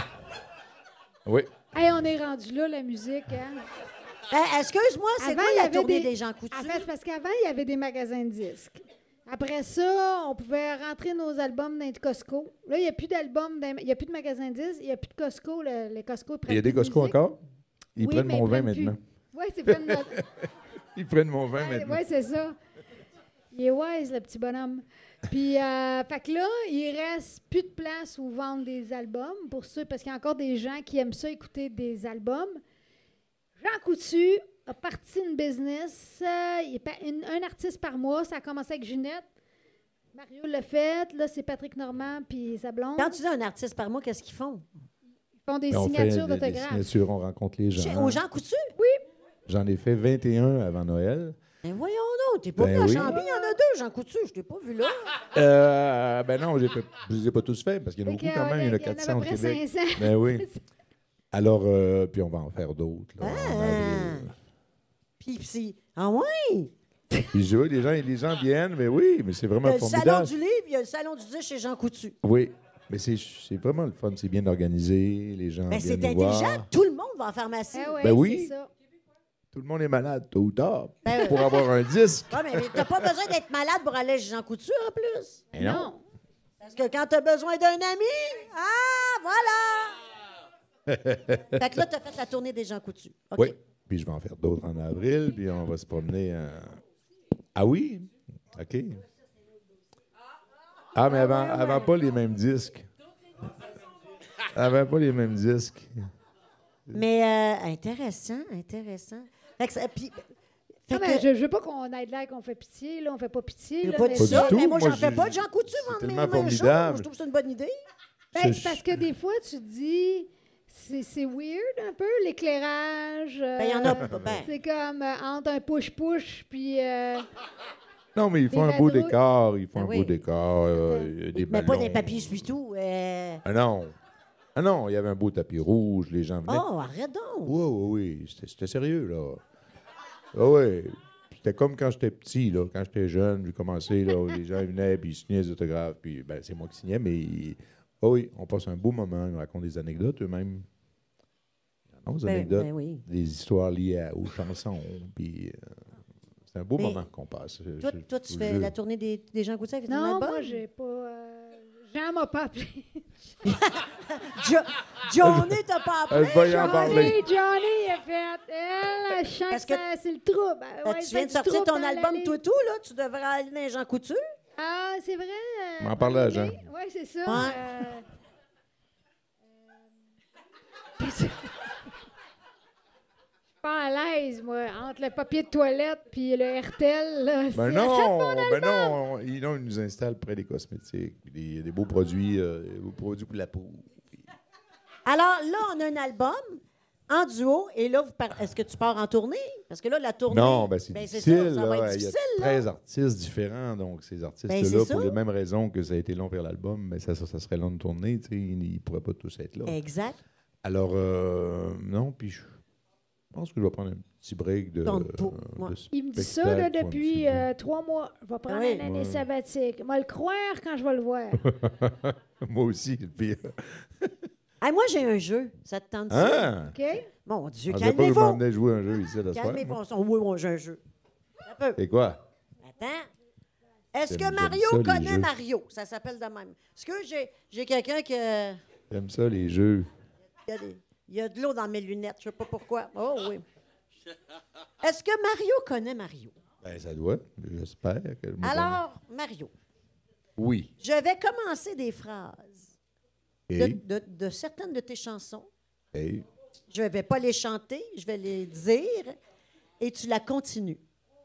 Oui. hey, on est rendu là, la musique. Hein? Eh, excuse-moi, c'est Avant, quoi il y la avait tournée des- des gens coutus? En fait, c'est parce qu'avant, il y avait des magasins de disques. Après ça, on pouvait rentrer nos albums dans les Costco. Là, il n'y a plus d'albums, dans- il n'y a plus de magasins de disques, il n'y a plus de Costco. le- les Costco Il y a des Costco encore? Ils Oui, prennent mais mon ils vin prennent plus. maintenant. Oui, c'est pas notre... Ils prennent mon vin Oui, maintenant. c'est ça. Il est wise, le petit bonhomme. Puis, euh, fait que là, il reste plus de place où vendre des albums pour ceux, parce qu'il y a encore des gens qui aiment ça, écouter des albums. Jean Coutu a parti une business, euh, il est pa- une- un artiste par mois, ça a commencé avec Ginette. Mario l'a fait, là, c'est Patrick Normand puis sa blonde. Quand tu dis un artiste par mois, qu'est-ce qu'ils font? Ils font des Mais on fait signatures des- des d'autographes. signatures, on rencontre les Chez- gens. Aux gens coutus? J'en ai fait vingt et un avant Noël. Ben voyons donc, t'es pas Ben venu à oui. Chambly, il y en a deux, Jean Coutu, je t'ai pas vu là. Euh, ben non, j'ai fait- je ne les ai pas tous faits parce qu'il y en a Fait beaucoup que, quand même. euh, Il y en a il y en a à quatre cents au peu près Québec. cinq cents. Ben oui. Alors, euh, puis on va en faire d'autres là, en Ah. avril. Puis, puis, ah ouais? Puis je vois, les gens, les gens viennent, mais oui, mais c'est Il y vraiment a le salon formidable. du livre, il y a le salon du disque chez Jean Coutu. Oui, mais c'est c'est vraiment le fun. C'est bien organisé, les gens Ben, c'est viennent nous intelligent, voir. tout le monde va en pharmacie. Ah ouais, Ben oui. c'est ça. Tout le monde est malade, tôt ou tard, Ben, pour avoir un disque. Ouais, mais t'as pas besoin d'être malade pour aller chez Jean Coutu en plus. Mais non. Non. Parce que quand t'as besoin d'un ami, ah, voilà! Fait que là, t'as fait la tournée des Jean Coutu. OK. Oui, puis je vais en faire d'autres en avril, puis on va se promener. en- Ah oui? OK. Ah, mais avant, avant pas les mêmes disques. Avant pas les mêmes disques. Mais euh, intéressant, intéressant. Fait que ça- puis- fait Non, mais que- je, je veux pas qu'on ait de l'air qu'on fait pitié, là, on fait pas pitié. j'ai Là, pas mais dit Pas ça, du tout. mais moi, Moi, j'en fais je- pas de Jean Coutu c'est vendre mes, tellement mes shows. formidable. Je trouve que c'est une bonne idée. Ben, Je- c'est parce que des fois, tu te dis, c'est c'est weird un peu, l'éclairage. Ben, il y en a euh, pas. Ben, C'est comme euh, entre un push-push, puis... euh, Non, mais ils font Des un beau vadrouilles. décor. Ils font Ah un oui. beau décor. euh, il y a des mais ballons. pas des papiers suitou. Euh... Ah non. Ah non, il y avait un beau tapis rouge. Les gens venaient. Oh, arrête donc. Oui, oui, oui. C'était, c'était sérieux, là. Ah oui. C'était comme quand j'étais petit, là. Quand j'étais jeune, j'ai commencé, là. Les gens venaient, puis ils signaient des autographes. Puis, ben, c'est moi qui signais, mais... ils- ah oui, on passe un beau moment. Ils nous racontent des anecdotes eux-mêmes. Ils onze Ben, anecdotes, ben oui. des histoires liées à- aux chansons. Puis, euh, c'est un beau Mais moment qu'on passe. Je- Toi, je- toi, tu je- fais je- la tournée des, des Jean Coutu avec ton Non, album? moi, j'ai pas. euh, Jean m'a pas appelé. Jo- Johnny t'a pas appelé? Elle va y en parler. Johnny, Johnny, il a fait. Elle, elle chante, Parce que- ça, c'est le trouble. Ben, Ouais, tu fait viens de du sortir trouble ton dans album l'allée. tout tout, là. Tu devrais aller dans les Jean Coutu. Ah, c'est vrai. euh, M'en parle à bonne Jean. idée. Oui, c'est ça. Ouais. euh, euh, Je suis pas à l'aise, moi, entre le papier de toilette puis le R T L. Là, Ben c'est- non, achète mon ben album. non, on- ils, non, ils nous installent près des cosmétiques. Il y a des beaux produits, euh, des beaux produits pour la peau. Puis- Alors là, on a un album en duo. Et là, vous par- est-ce que tu pars en tournée? Parce que là, la tournée... Non, ben c'est ben, difficile. ça, ça va là. être Il y a difficile, là. treize artistes différents, donc ces Ben, artistes-là, c'est ça. pour les mêmes raisons que ça a été long faire l'album, mais ça, ça, ça serait long de tourner, tu sais, ils ne pourraient pas tous être là. Exact. Alors, euh, non, puis je pense que je vais prendre un petit break de. Tourne pas, euh, ouais. de Il me dit ça là, spectacle pour un depuis petit euh, trois mois. Je vais prendre Oui. une année Ouais. sabbatique. Moi, le croire quand je vais le voir. bout. Moi aussi, le pire. Ah, moi, j'ai un jeu. Ça te tente Ah! OK? Mon Dieu, On ne pas que je m'en calmez-vous. venais jouer un jeu ici, à soir. Calmez-vous. moi. On- Oui, moi, j'ai un jeu. Un peu. C'est quoi? Attends. Est-ce J'aime- que Mario j'aime ça, les connaît jeux. Mario? Ça s'appelle de même. Est-ce que j'ai, j'ai quelqu'un qui... a- J'aime ça, les jeux. Il y, a des- il y a de l'eau dans mes lunettes. Je ne sais pas pourquoi. Oh oui. Est-ce que Mario connaît Mario? Ben, ça doit. J'espère que. je me Alors, Mario, connais. Oui. je vais commencer des phrases de, Et. de- de certaines de tes chansons. Et. Je ne vais pas les chanter, je vais les dire et tu la continues.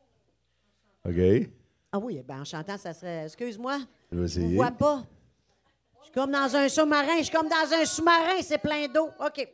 OK. Je Ah oui, ben en chantant, ça serait... Excuse-moi, vais je ne essayer. vois pas. Je suis comme dans un sous-marin, je suis comme dans un sous-marin, c'est plein d'eau. OK.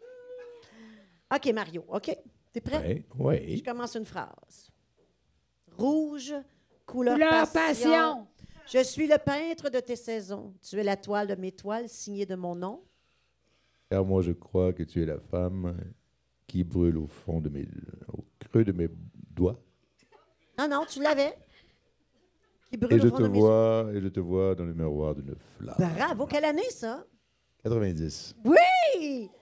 OK, Mario, OK. T'es prêt? Oui. Je Oui. commence une phrase. Rouge, couleur, Couleur passion. passion. Je suis le peintre de tes saisons. Tu es la toile de mes toiles, signée de mon nom. Car moi, je crois que tu es la femme qui brûle au fond de mes. Au creux de mes doigts. Non, non, tu l'avais. Qui brûle Et au je fond te de mes- vois, et je te vois dans le miroir d'une flamme. Bravo, quelle année ça? quatre-vingt-dix. Oui!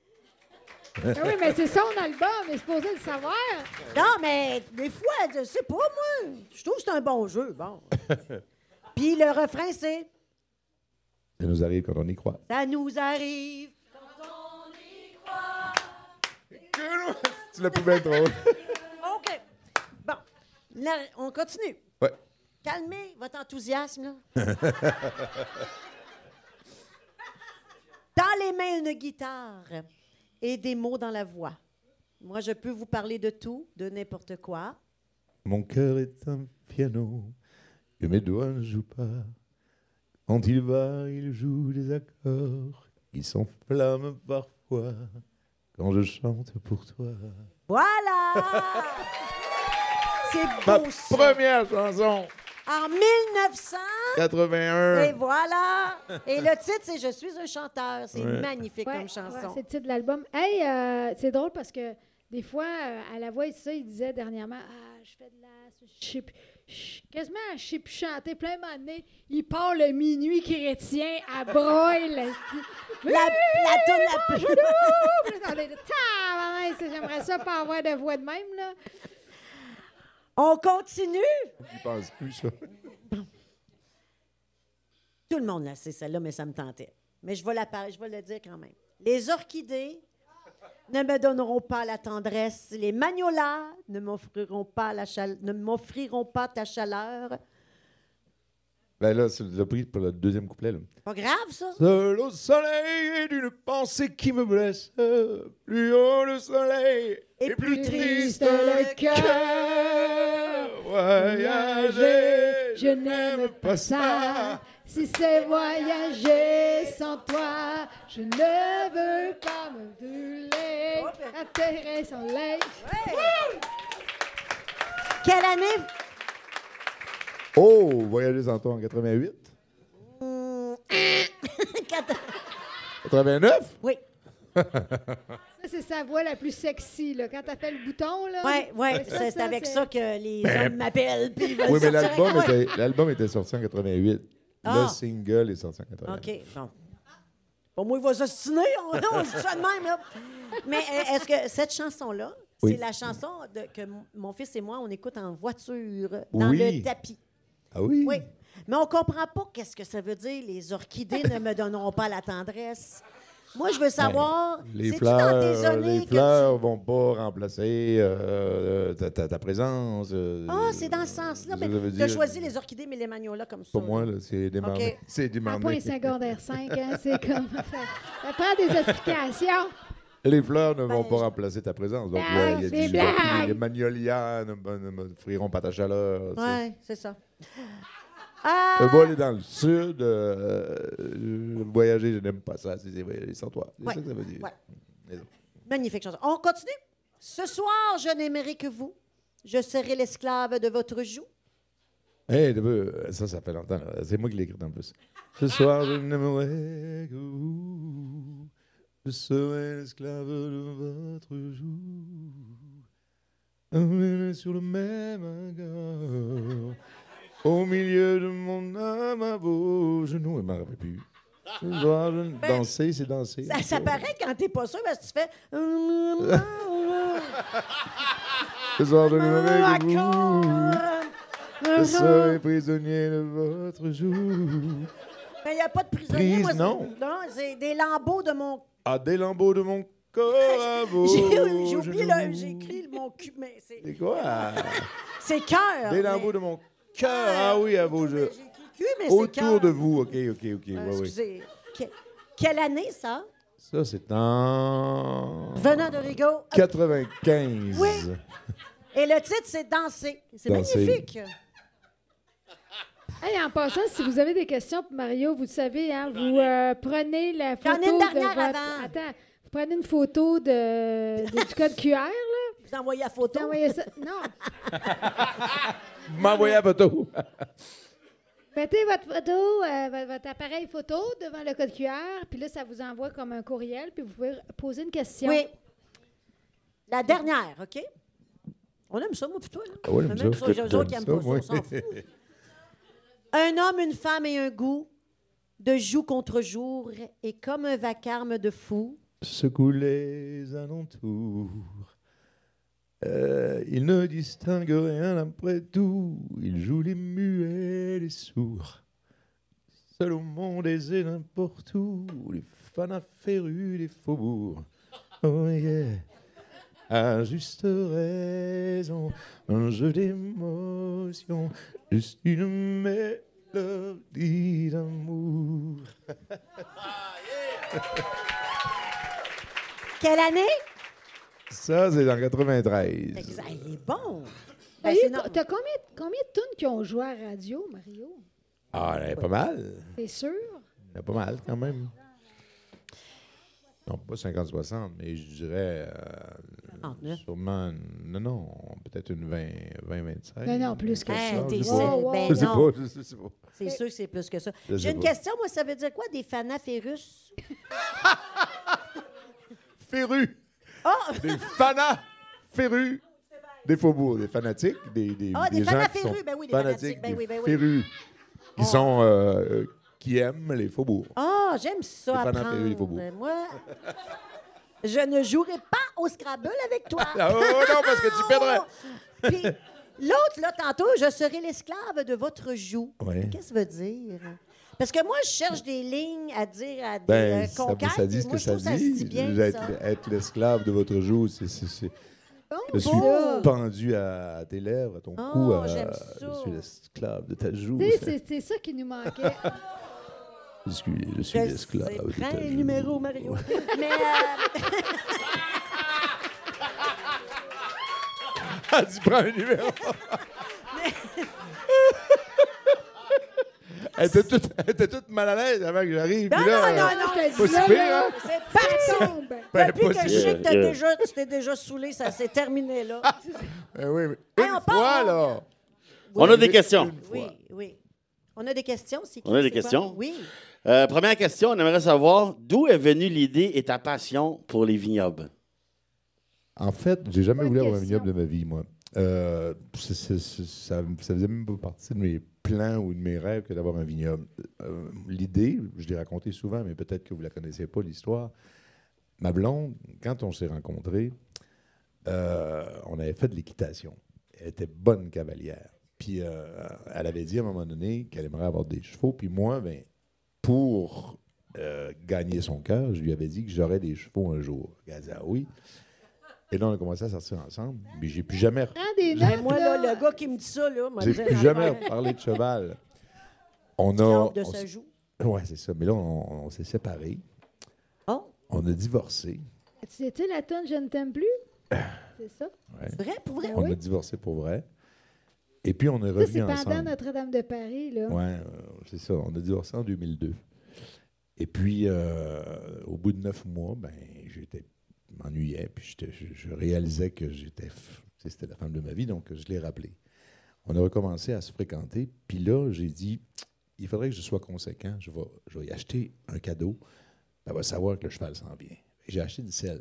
Ah oui, mais c'est son album, il est supposé le savoir. Non, mais des fois, je sais pas, moi. Je trouve que c'est un bon jeu, bon. Puis le refrain, c'est Ça nous arrive quand on y croit. « Ça nous arrive. Tu l'as plus bien drôle. » OK. Bon, là, on continue. Ouais. Calmez votre enthousiasme, là. Dans les mains, une guitare et des mots dans la voix. Moi, je peux vous parler de tout, de n'importe quoi. Mon cœur est un piano que mes doigts ne jouent pas. Quand il va, il joue des accords qui s'enflamment parfois. Quand je chante pour toi. Voilà! C'est Ma beau, ça. première chanson, En mille neuf cents, et quatre-vingt-un. voilà! Et le titre, c'est « Je suis un chanteur ». C'est Ouais. magnifique Ouais, comme ouais, chanson. c'est le titre de l'album. Hey, euh, c'est drôle parce que des fois, euh, à la voix, ça, il disait dernièrement Ah, je fais de la. Je sais plus. je- Quasiment, je sais plus chanter plein de donné. Il part le minuit chrétien à broil. La, la toune la plus... J'aimerais ça pas avoir de voix de même, là. On continue? Je pense plus ça. Tout le monde la sait, celle-là, mais ça me tentait. Mais je vais, la par- je vais le dire quand même. Les orchidées ne me donneront pas la tendresse. Les magnolias ne m'offriront pas, la chale- ne m'offriront pas ta chaleur. Ben là, c'est le prix pour le deuxième couplet. Là. Pas grave, ça? Seul au soleil d'une pensée qui me blesse. Plus haut le soleil Et plus triste le cœur. Voyager, Je n'aime pas ça. Si c'est voyager sans toi, je ne veux pas me brûler. Atterrir soleil. Quelle année? Oh, Voyager sans toi en quatre-vingt-huit. Hum, quatre-vingt-neuf? oui, Ça, c'est sa voix la plus sexy, là. Quand tu fait le bouton, là. oui, oui. Ça, C'est ça, avec c'est- ça que les hommes m'appellent. Puis ils veulent Oui, mais sortir l'album avec moi. était, l'album était sorti en quatre-vingt-huit. Ah. Le single est sorti en quatre-vingt-huit. OK, bon. Bon, moi, il va s'ostiner. On, on dit ça de même, là. Mais euh, est-ce que cette chanson-là, Oui. c'est la chanson de, que m- mon fils et moi, on écoute en voiture, dans Oui. le tapis? Ah oui? Oui. Mais on comprend pas qu'est-ce que ça veut dire, les orchidées ne me donneront pas la tendresse. Moi, je veux savoir, Ben, les c'est-tu dans tes fleurs, années les que fleurs tu... vont pas remplacer euh, ta, ta- ta présence. euh, Ah, c'est dans ce sens-là. ça Mais veut tu dire- as choisi les orchidées, mais les magnolas comme ça. Pas moi, là, c'est démarré. OK. C'est En démarré. point secondaire cinq, hein, c'est comme... Ça, ça prend des explications. Les fleurs ne vont Ben, pas je- remplacer ta présence. Donc, Ah, là, il y a c'est du- blague. les magnolias ne, ne m'offriront pas ta chaleur. Oui, c'est ça. Je Ah! vais aller dans le sud. euh, euh, voyager, je n'aime pas ça. C'est c'est voyager sans toi. C'est Ouais, ça que ça veut dire. ouais. Mais non. Magnifique chanson. On continue? Ce soir, je n'aimerai que vous. Je serai l'esclave de votre joug. Hey, ça, ça fait longtemps. là. C'est moi qui l'ai écrit en plus. Ce soir, je n'aimerai que vous. Je serai l'esclave de votre joug. Emmené sur le même hangar. Au milieu de mon âme à vos genoux. Il m'en rappelle plus. Ce soir, je... Danser, c'est danser. Ben, Ça, ça paraît quand t'es pas sûr parce que tu fais. Ce soir, je n'aimerai que vous. Je serai prisonnier de votre joug. Mais il n'y a pas de prisonnier. Prise, moi, c'est- non. Non, c'est des lambeaux de mon. À des lambeaux de mon corps à vos J'ai j'ai oublié, là, genoux. j'ai écrit mon cul, mais c'est. C'est quoi? C'est cœur. Des lambeaux mais- de mon cœur. Ah oui, à vos J'ai jeux. écrit cul, mais c'est cœur. Autour de vous. OK, OK, OK. Euh, ouais, ouais. excusez. Que- Quelle année, ça? Ça, c'est en Venant de Rigaud. quatre-vingt-quinze. Oui. Et le titre, c'est Danser. C'est Danser. magnifique. Hey, en passant, si vous avez des questions pour Mario, vous le savez, hein, vous euh, prenez la J'en photo ai une de dernière votre... avant. Attends, vous prenez une photo de, de- du code Q R, là. Vous envoyez la photo. Vous envoyez ça... Non. Vous m'envoyez la photo. Mettez votre photo, euh, votre, votre appareil photo devant le code Q R, puis là, ça vous envoie comme un courriel, puis vous pouvez poser une question. Oui. La dernière, OK? On aime ça, moi, puis toi, là. Ah oui, On j'aime aime ça. ça. Les autres qui J'aime aiment ça, pas ça, moi. on s'en fout. Un homme, une femme et un goût, de jour contre jour, et comme un vacarme de fou. Secoue les alentours. Euh, il ne distingue rien après tout. Il joue les muets, les sourds. Seul au monde aisé n'importe où. Les fans férus des faubourgs. Oh yeah. À juste raison, un jeu d'émotion, juste une mélodie d'amour. Quelle année? Ça, c'est en quatre-vingt-treize. Exact. Il est bon. Ben, Hey, c'est non- T'as combien, combien de tunes qui ont joué à la radio, Mario? Ah, il y en a pas mal. T'es sûr? Il y en a pas mal, quand même. Non, pas cinquante soixante, mais je dirais euh, trente-neuf. sûrement, non, non, peut-être une vingt, vingt, vingt-cinq. Non, non, plus que Hey, ça. t'es je sais sûr. pas. Wow, wow. Ben Je sais non. pas, je sais pas. C'est sûr que c'est plus que ça. Je J'ai sais une pas. question, moi, ça veut dire quoi, des fanas férus? Férus! Ah! Des fanas férus! Des faubourgs, des fanatiques, des, des, Ah, des des gens fanas qui sont férus, ben oui, des fanatiques, fanatiques, ben des oui, ben oui. férus, qui Oh. sont, euh, euh, qui aiment les faubourgs. Ah, j'aime ça Les fanas apprendre. férus, les faubourgs. Ben, moi, je ne jouerai pas au Scrabble avec toi. Ah, oh non, parce que tu perdrais! Puis l'autre, là, tantôt, je serai l'esclave de votre joug. Ouais. Qu'est-ce que ça veut dire? Parce que moi, je cherche des lignes à dire à des Ben, euh, ça, conquêtes. ça dit et ce moi, que je ça trouve ça se dit. dit bien, être ça. être l'esclave de votre joug, c'est... c'est- c'est- Je suis beau. pendu à tes lèvres, à ton Oh, cou. à- j'aime ça. Je suis l'esclave de ta joue. Tu sais, c'est- c'est ça qui nous manquait. Je suis, je suis Je l'esclave sais, de prends ta le joue. numéro, Mario. Mais euh, Ah, tu prends un numéro. Elle était, toute, elle était toute mal à l'aise avant que j'arrive. non, puis là, non, non, Je non. te dis, pas si là, pire, là, hein? C'est parti. tombe. ben, Depuis pas que je si- sais que t'as Yeah. déjà, tu t'es déjà saoulé, ça s'est terminé là. Ben oui, mais Hey, une on fois, part, là. On a des questions. Une fois. Oui, oui. On a des questions, c'est qui? On a des c'est quoi? questions? Oui. Euh, première question, on aimerait savoir d'où est venue l'idée et ta passion pour les vignobles? En fait, j'ai jamais Bonne voulu avoir un question. vignoble de ma vie, moi. Euh, c'est- c'est- c'est- ça, ça faisait même pas partie de mes plans ou de mes rêves que d'avoir un vignoble. Euh, l'idée, je l'ai racontée souvent, mais peut-être que vous ne la connaissez pas, l'histoire. Ma blonde, quand on s'est rencontrés, euh, on avait fait de l'équitation. Elle était bonne cavalière. Puis euh, elle avait dit à un moment donné qu'elle aimerait avoir des chevaux. Puis moi, ben, pour euh, gagner son cœur, je lui avais dit que j'aurais des chevaux un jour. Elle a dit ah oui. Et là, on a commencé à sortir ensemble. Mais j'ai plus jamais, Prends des Ben, notes, moi, là. là, le gars qui me dit ça, là, m'a j'ai dit plus une jamais affaire. parlé de cheval. On Qui a, entre de on sa s- joue. ouais, c'est ça. Mais là, on, on s'est séparés. Oh, On a divorcé. C'était la tonne Je ne t'aime plus? C'est ça? Ouais. vrai, pour vrai? On oui. a divorcé pour vrai. Et puis, on est Ça, revenu c'est pendant ensemble. Notre-Dame de Paris, là. Oui, c'est ça. On a divorcé en deux mille deux. Et puis, euh, au bout de neuf mois, ben, j'étais, je m'ennuyais. Puis, j'étais- je, je réalisais que j'étais, f- tu sais, c'était la femme de ma vie, donc je l'ai rappelé. On a recommencé à se fréquenter. Puis là, j'ai dit, il faudrait que je sois conséquent. Je vais, je vais y acheter un cadeau. Elle va savoir que le cheval s'en vient. Et j'ai acheté du sel.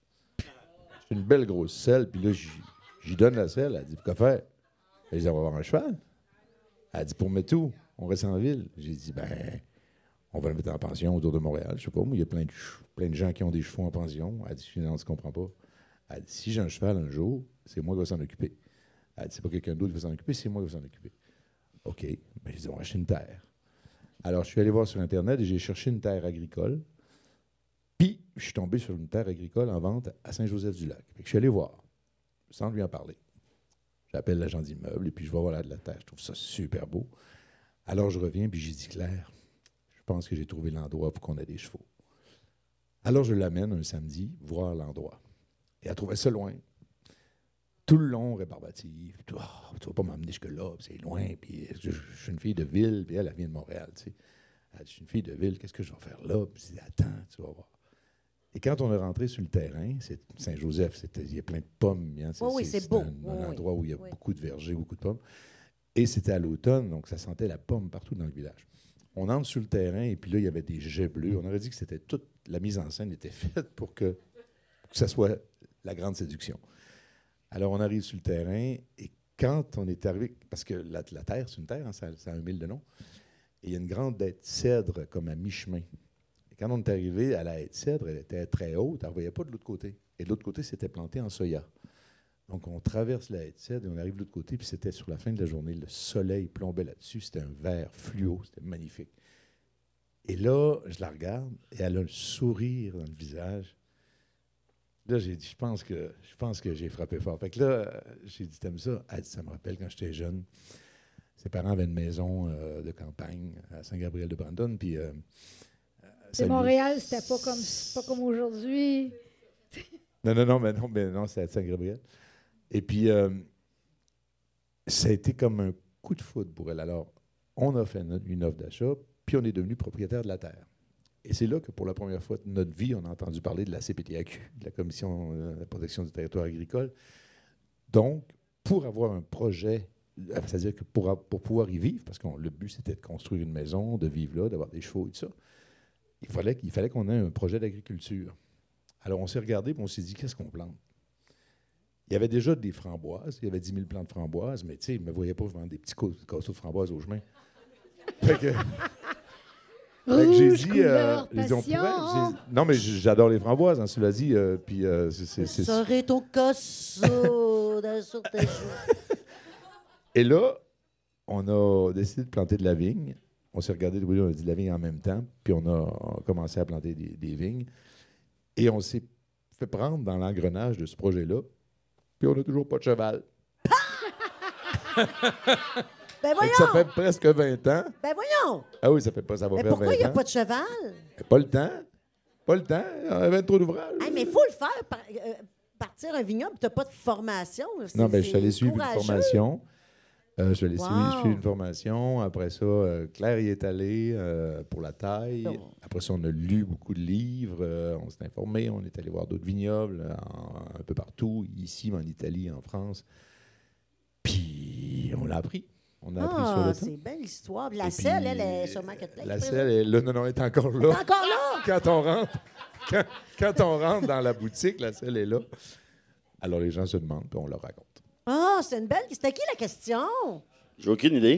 C'est une belle grosse selle. Puis là, j'y j'y donne la selle. Elle dit, pourquoi faire? Elle dit, on va avoir un cheval. Elle dit, pour mettre tout, on reste en ville. J'ai dit, ben, on va le mettre en pension autour de Montréal. Je sais pas, moi, il y a plein de, ch- plein de gens qui ont des chevaux en pension. Elle dit, non, tu comprends pas. Elle dit, si j'ai un cheval un jour, c'est moi qui vais s'en occuper. Elle dit, c'est pas quelqu'un d'autre qui va s'en occuper, c'est moi qui vais s'en occuper. OK. Ben, j'ai dit, on va acheter une terre. Alors, je suis allé voir sur Internet et j'ai cherché une terre agricole. Puis, je suis tombé sur une terre agricole en vente à Saint-Joseph-du-Lac. Fait que je suis allé voir, sans lui en parler. J'appelle l'agent d'immeuble et puis je vais voir là de la terre. Je trouve ça super beau. Alors, je reviens puis j'ai dit, Claire, je pense que j'ai trouvé l'endroit pour qu'on ait des chevaux. Alors, je l'amène un samedi voir l'endroit. Et elle trouvait ça loin. Tout le long, rébarbative. Tu oh, ne vas pas m'amener jusque-là, puis c'est loin. Puis je, je suis une fille de ville, puis elle, elle vient de Montréal. Tu sais. Elle dit, je suis une fille de ville, qu'est-ce que je vais faire là? Puis je dis, attends, tu vas voir. Et quand on est rentré sur le terrain, c'est Saint-Joseph, c'était- il y a plein de pommes. Hein, Oui, oui, c'est beau. un, un Oui, oui. endroit où il y a Oui. beaucoup de vergers, beaucoup de pommes. Et c'était à l'automne, donc ça sentait la pomme partout dans le village. On entre sur le terrain, et puis là, il y avait des jets bleus. On aurait dit que c'était toute la mise en scène était faite pour que, pour que ça soit la grande séduction. Alors, on arrive sur le terrain, et quand on est arrivé, parce que la, la terre, c'est une terre, hein, ça, ça a un mille de nom, et il y a une grande haie de cèdre comme à mi-chemin. Et quand on est arrivé à la haie de cèdre, elle était très haute, elle ne voyait pas de l'autre côté. Et de l'autre côté, c'était planté en soya. Donc, on traverse la haie de cèdre et on arrive de l'autre côté, puis c'était sur la fin de la journée. Le soleil plombait là-dessus. C'était un vert fluo. C'était magnifique. Et là, je la regarde et elle a un sourire dans le visage. Là, j'ai dit, je pense que je pense que j'ai frappé fort. Fait que là, euh, j'ai dit, t'aimes ça? Elle dit, ça me rappelle quand j'étais jeune. Ses parents avaient une maison euh, de campagne à Saint-Gabriel-de-Brandon, puis... euh, ça C'est lui- Montréal, c'était pas comme, c'est pas comme aujourd'hui. Non, non, non, mais non, mais non, c'est à Saint-Gabriel. Et puis, euh, ça a été comme un coup de foudre pour elle. Alors, on a fait une, une offre d'achat, puis on est devenu propriétaire de la terre. Et c'est là que, pour la première fois de notre vie, on a entendu parler de la C P T A Q, de la Commission euh, de la protection du territoire agricole. Donc, pour avoir un projet, euh, c'est-à-dire que pour, a- pour pouvoir y vivre, parce que le but, c'était de construire une maison, de vivre là, d'avoir des chevaux et tout ça, il fallait, qu'il fallait qu'on ait un projet d'agriculture. Alors, on s'est regardé et on s'est dit, qu'est-ce qu'on plante? Il y avait déjà des framboises. Il y avait dix mille plants de framboises, mais tu sais, ils ne me voyaient pas vendre des petits co- casseaux de framboises au chemin. Fait que, fait que j'ai Rouge dit, couleur, j'ai dit, on passion. pourrait- j'ai- non, mais j- j'adore les framboises, hein, cela dit. euh, puis, euh, c'est- c'est- c'est- Serait ton casseau dans- sur tes joues. Et là, on a décidé de planter de la vigne. On s'est regardé, on a dit de la vigne en même temps, puis on a, on a commencé à planter des, des vignes. Et on s'est fait prendre dans l'engrenage de ce projet-là, puis on n'a toujours pas de cheval. Ben Fait que ça voyons! fait presque vingt ans. Ben voyons! Ah oui, ça fait pas, ça va Mais faire pourquoi il n'y vingt a ans. pas de cheval? Mais Pas le temps. Pas le temps. On avait trop d'ouvrages. Hey, mais il faut le faire, par- euh, partir un vignoble, tu n'as pas de formation. C'est- Non, mais je suis allé c'est suivre une courageux. formation. Euh, je suis allé Wow. suivre, suivre une formation. Après ça, euh, Claire y est allée euh, pour la taille. Bon. Après ça, on a lu beaucoup de livres. euh, on s'est informé. On est allé voir d'autres vignobles euh, en- un peu partout, ici, en Italie, en France. Puis, on l'a appris. On a appris sur Ah, le temps. c'est une belle histoire. La Et selle, puis, elle est sur Marketplace. La présent. selle, est là. Non, non, elle est encore là. T'es encore là? Quand on rentre, quand, quand on rentre dans la boutique, la selle est là. Alors, les gens se demandent, puis on leur raconte. Ah, c'est une belle. C'était qui la question? J'ai aucune idée.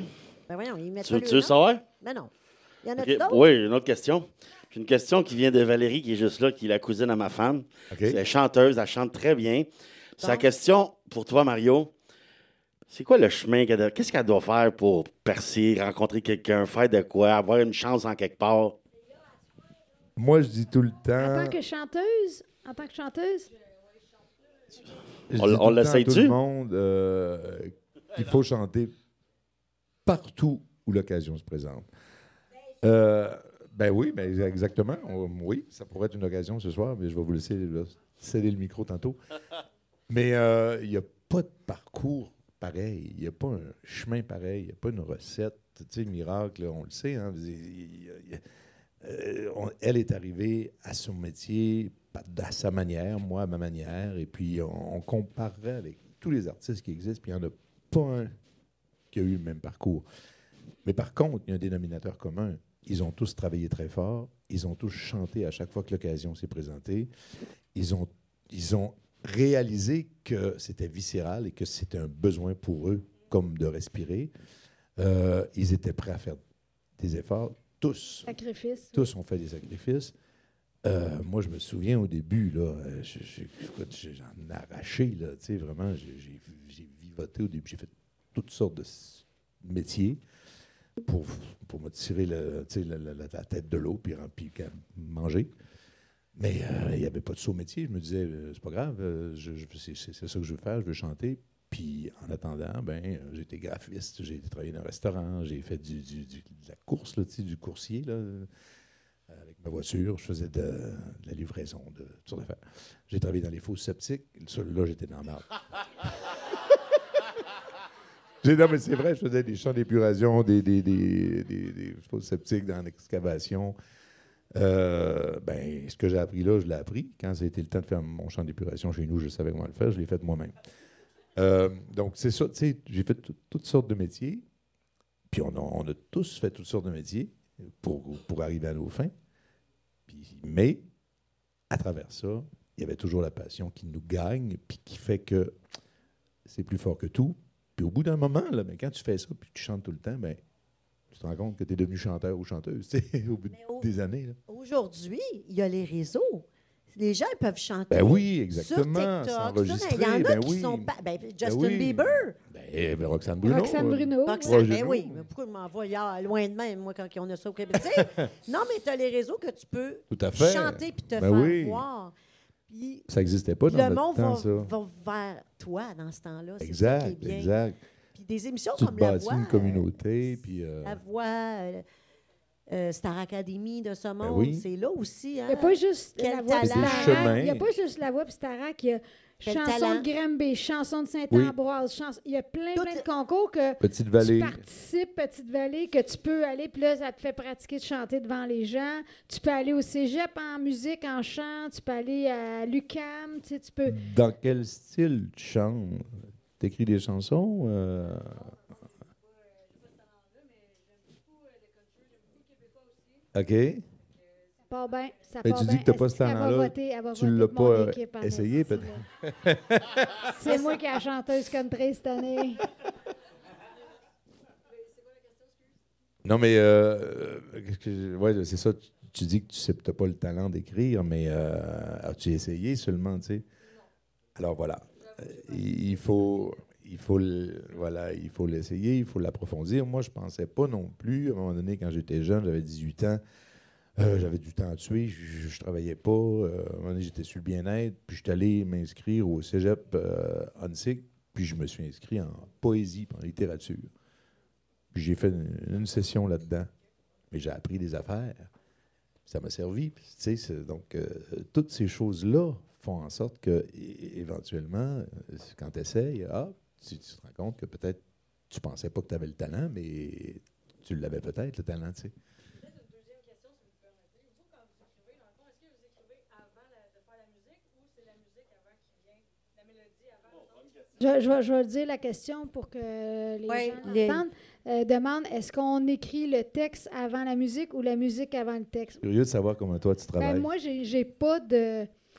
Ben voyons, ils mettent Tu, pas tu le veux nom. savoir? Ben non. Il y en a OK. d'autres? Oui, une autre question. J'ai une question qui vient de Valérie, qui est juste là, qui est la cousine à ma femme. OK. Elle est chanteuse, elle chante très bien. Sa Donc? question pour toi, Mario, c'est quoi le chemin qu'elle doit- qu'est-ce qu'elle doit faire pour percer, rencontrer quelqu'un, faire de quoi, avoir une chance en quelque part? Moi, je dis tout le En temps. tant que chanteuse, en tant que chanteuse, je On- dis on tout le temps à l'essaye-tu? tout le monde euh, qu'il faut chanter partout où l'occasion se présente. Euh, ben oui, ben exactement. On- oui, ça pourrait être une occasion ce soir, mais je vais vous laisser là, céder le micro tantôt. Mais euh, il n'y a pas de parcours pareil. Il n'y a pas un chemin pareil. Il n'y a pas une recette. Tu sais, miracle, on le sait. Hein, il y a- il y a- euh, on- elle est arrivée à son métier pa- à sa manière, moi à ma manière, et puis on, on comparerait avec tous les artistes qui existent, puis il n'y en a pas un qui a eu le même parcours. Mais par contre, il y a un dénominateur commun. Ils ont tous travaillé très fort, ils ont tous chanté à chaque fois que l'occasion s'est présentée, ils ont, ils ont réalisé que c'était viscéral et que c'était un besoin pour eux, comme de respirer. Euh, ils étaient prêts à faire des efforts. Tous, sacrifice. tous ont fait des sacrifices. Euh, moi, je me souviens au début, là, euh, je- je- écoute, j'ai- j'en ai arraché, là, tu sais, vraiment, j'ai j'ai- j'ai vivoté au début. J'ai fait toutes sortes de s- métiers pour, pour me tirer le, tu sais, la, la- la- la tête de l'eau puis, puis quand- manger. Mais euh, il n'y avait pas de saut métier. Je me disais, euh, c'est pas grave, euh, je- je- c'est c'est- c'est ça que je veux faire, je veux chanter. Puis en attendant, ben, euh, j'ai été graphiste, j'ai travaillé dans un restaurant, j'ai fait du, du- du- de la course, là, tu sais, du coursier, là, euh, avec ma voiture. Je faisais de, de la livraison, de toutes sortes d'affaires. J'ai travaillé dans les fosses septiques. Ça, là, j'étais dans la merde. J'ai- non, mais c'est vrai, je faisais des champs d'épuration, des, des, des, des, des fosses septiques dans l'excavation. Euh, ben, ce que j'ai appris là, je l'ai appris. Quand ça a été le temps de faire mon champ d'épuration chez nous, je savais comment le faire, je l'ai fait moi-même. Euh, donc, c'est ça, tu sais, j'ai fait tout- toutes sortes de métiers, puis on a, on a tous fait toutes sortes de métiers pour, pour arriver à nos fins. Puis, mais, à travers ça, il y avait toujours la passion qui nous gagne, puis qui fait que c'est plus fort que tout. Puis au bout d'un moment, là, ben, quand tu fais ça, puis tu chantes tout le temps, ben, tu te rends compte que tu es devenu chanteur ou chanteuse, tu sais, au bout Mais au- des années. Là. Aujourd'hui, il y a les réseaux. Les gens peuvent chanter. Ben oui, Sur exactement. TikTok. S'enregistrer, Il y en a ben qui oui. sont. pas- ben, Justin Ben oui. Bieber. Ben, ben, Roxane Bruno. Roxane euh, Bruno. Roxane, Proche de ben nous. oui. Mais pourquoi je m'envoie hier, loin de même, moi, quand on a ça au Québec? Tu sais, non, mais tu as les réseaux que tu peux Tout à fait. chanter puis te Ben faire oui. voir. Puis Ça n'existait pas dans le notre monde temps, va, ça. va vers toi dans ce temps-là. C'est ça qui Exact, est bien. exact. Puis des émissions Tu te comme La bâtis Voix. une communauté, puis... euh, La Voix, euh, euh, Star Academy de ce monde, Ben oui. c'est là aussi. Hein? Il n'y a pas juste Quel la voix talent. puis Des Starac. chemins. Il n'y a pas juste la voix puis Starac. Il y a Quel chanson talent. de Granby, chanson de Saint-Ambroise. chanson- Il y a plein, Tout plein est- de concours que Petite tu Vallée. participes, Petite Vallée, que tu peux aller. Puis là, ça te fait pratiquer de chanter devant les gens. Tu peux aller au cégep en musique, en chant. Tu peux aller à l'U Q A M. Tu sais, tu peux... Dans quel style tu chantes? T'écris des chansons? euh, OK. Ça part bien. Ça Mais part tu dis bien. que t'as pas ce Elle va talent-là. voter, elle va Tu voter l'as pour mon pas euh, équipe en essayé, esti, peut-être? là. C'est moi qui ai la chanteuse country cette année. Non, mais euh, qu'est-ce que je- ouais, c'est ça. Tu, tu dis que tu n'as pas le talent d'écrire, mais euh, as-tu essayé seulement, tu sais? Alors voilà. Euh, il il faut, il faut, le- voilà, il faut l'essayer, il faut l'approfondir. Moi, je pensais pas non plus. À un moment donné, quand j'étais jeune, j'avais dix-huit ans, euh, j'avais du temps à tuer, je, je travaillais pas. Euh, à un moment donné, j'étais sur le bien-être, puis je suis allé m'inscrire au cégep euh, Huntsic, puis je me suis inscrit en poésie, puis en littérature. Puis j'ai fait une, une session là-dedans. Mais j'ai appris des affaires. Ça m'a servi. Puis, tu sais, c'est- donc, euh, toutes ces choses-là font en sorte que, é- éventuellement, euh, quand tu essayes, ah, tu, tu te rends compte que peut-être tu pensais pas que tu avais le talent, mais tu l'avais peut-être, le talent, tu sais. Je, je vais, je vais dire la question pour que les Ouais, gens les- l'entendent. Euh, demande, est-ce qu'on écrit le texte avant la musique ou la musique avant le texte? Curieux de savoir comment toi tu travailles. Ben, moi, j'ai j'ai pas de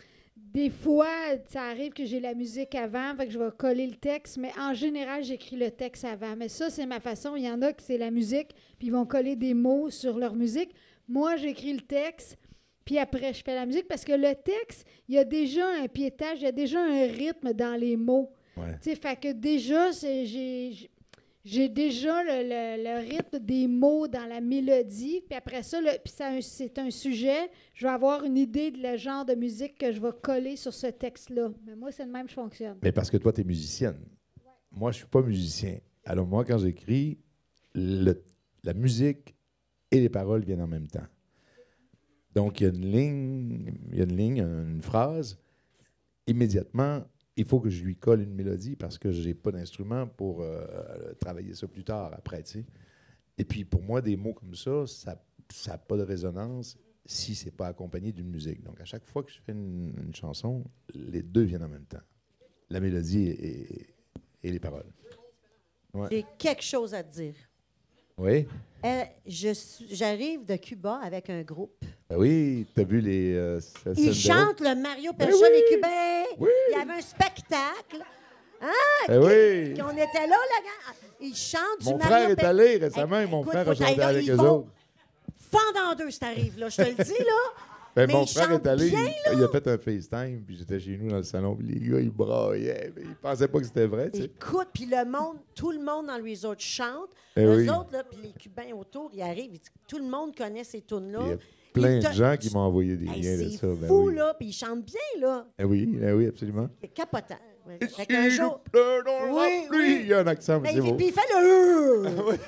des fois, ça arrive que j'ai la musique avant, fait que je vais coller le texte, mais en général, j'écris le texte avant. Mais ça, c'est ma façon. Il y en a qui c'est la musique, puis ils vont coller des mots sur leur musique. Moi, j'écris le texte, puis après, je fais la musique, parce que le texte, il y a déjà un piétage, il y a déjà un rythme dans les mots. Ouais. Tu sais, fait que déjà, c'est, j'ai, j'ai déjà le, le- le rythme des mots dans la mélodie, puis après ça, le- puis c'est un, c'est un sujet, je vais avoir une idée de le genre de musique que je vais coller sur ce texte-là. Mais moi, c'est le même que je fonctionne. Mais parce que toi, tu es musicienne. Moi, je suis pas musicien. Alors, moi, quand j'écris, le- la musique et les paroles viennent en même temps. Donc, il y a une ligne, il y a une ligne, une phrase. Immédiatement, il faut que je lui colle une mélodie parce que je n'ai pas d'instrument pour euh, travailler ça plus tard, après, tu sais. Et puis, pour moi, des mots comme ça, ça n'a pas de résonance si ce n'est pas accompagné d'une musique. Donc, à chaque fois que je fais une, une chanson, les deux viennent en même temps. La mélodie et, et- et les paroles. Ouais. J'ai quelque chose à te dire. Oui? Euh, je suis- J'arrive de Cuba avec un groupe. Ben oui, tu as vu les... euh, scènes de Ils rock? chantent le Mario Ben Pelcha oui! des Cubains. Oui! Il y avait un spectacle. Ben oui! Puis on était là, le gars. Ils chantent Mon du frère Mario est Pelcha. allé récemment et Hey, mon écoute, frère faut a que t'ailles chanté là, avec ils eux vont autres. fendre en deux, cet arrive là, je te le dis, là. Ben, Mais mon ils frère chantent est allé, bien, il, il a fait un FaceTime, puis j'étais chez nous dans le salon, puis les gars, ils braillaient, mais ils pensaient pas que c'était vrai, tu sais. Écoute, puis le monde, tout le monde dans le resort chante. Eh Eux oui. autres, là, puis les Cubains autour, ils arrivent, ils disent, tout le monde connaît ces Il y tunes-là. a plein Ils de te- gens qui m'ont envoyé des Hey, liens de c'est ça. Ben fou, oui. là, puis ils chantent bien, là. Eh oui, ben oui, absolument. C'est capotant. Et Fait si qu'un je jour... pleure dans Oui, la pluie, oui. il y a un accent, mais Mais c'est il, beau. puis il fait le...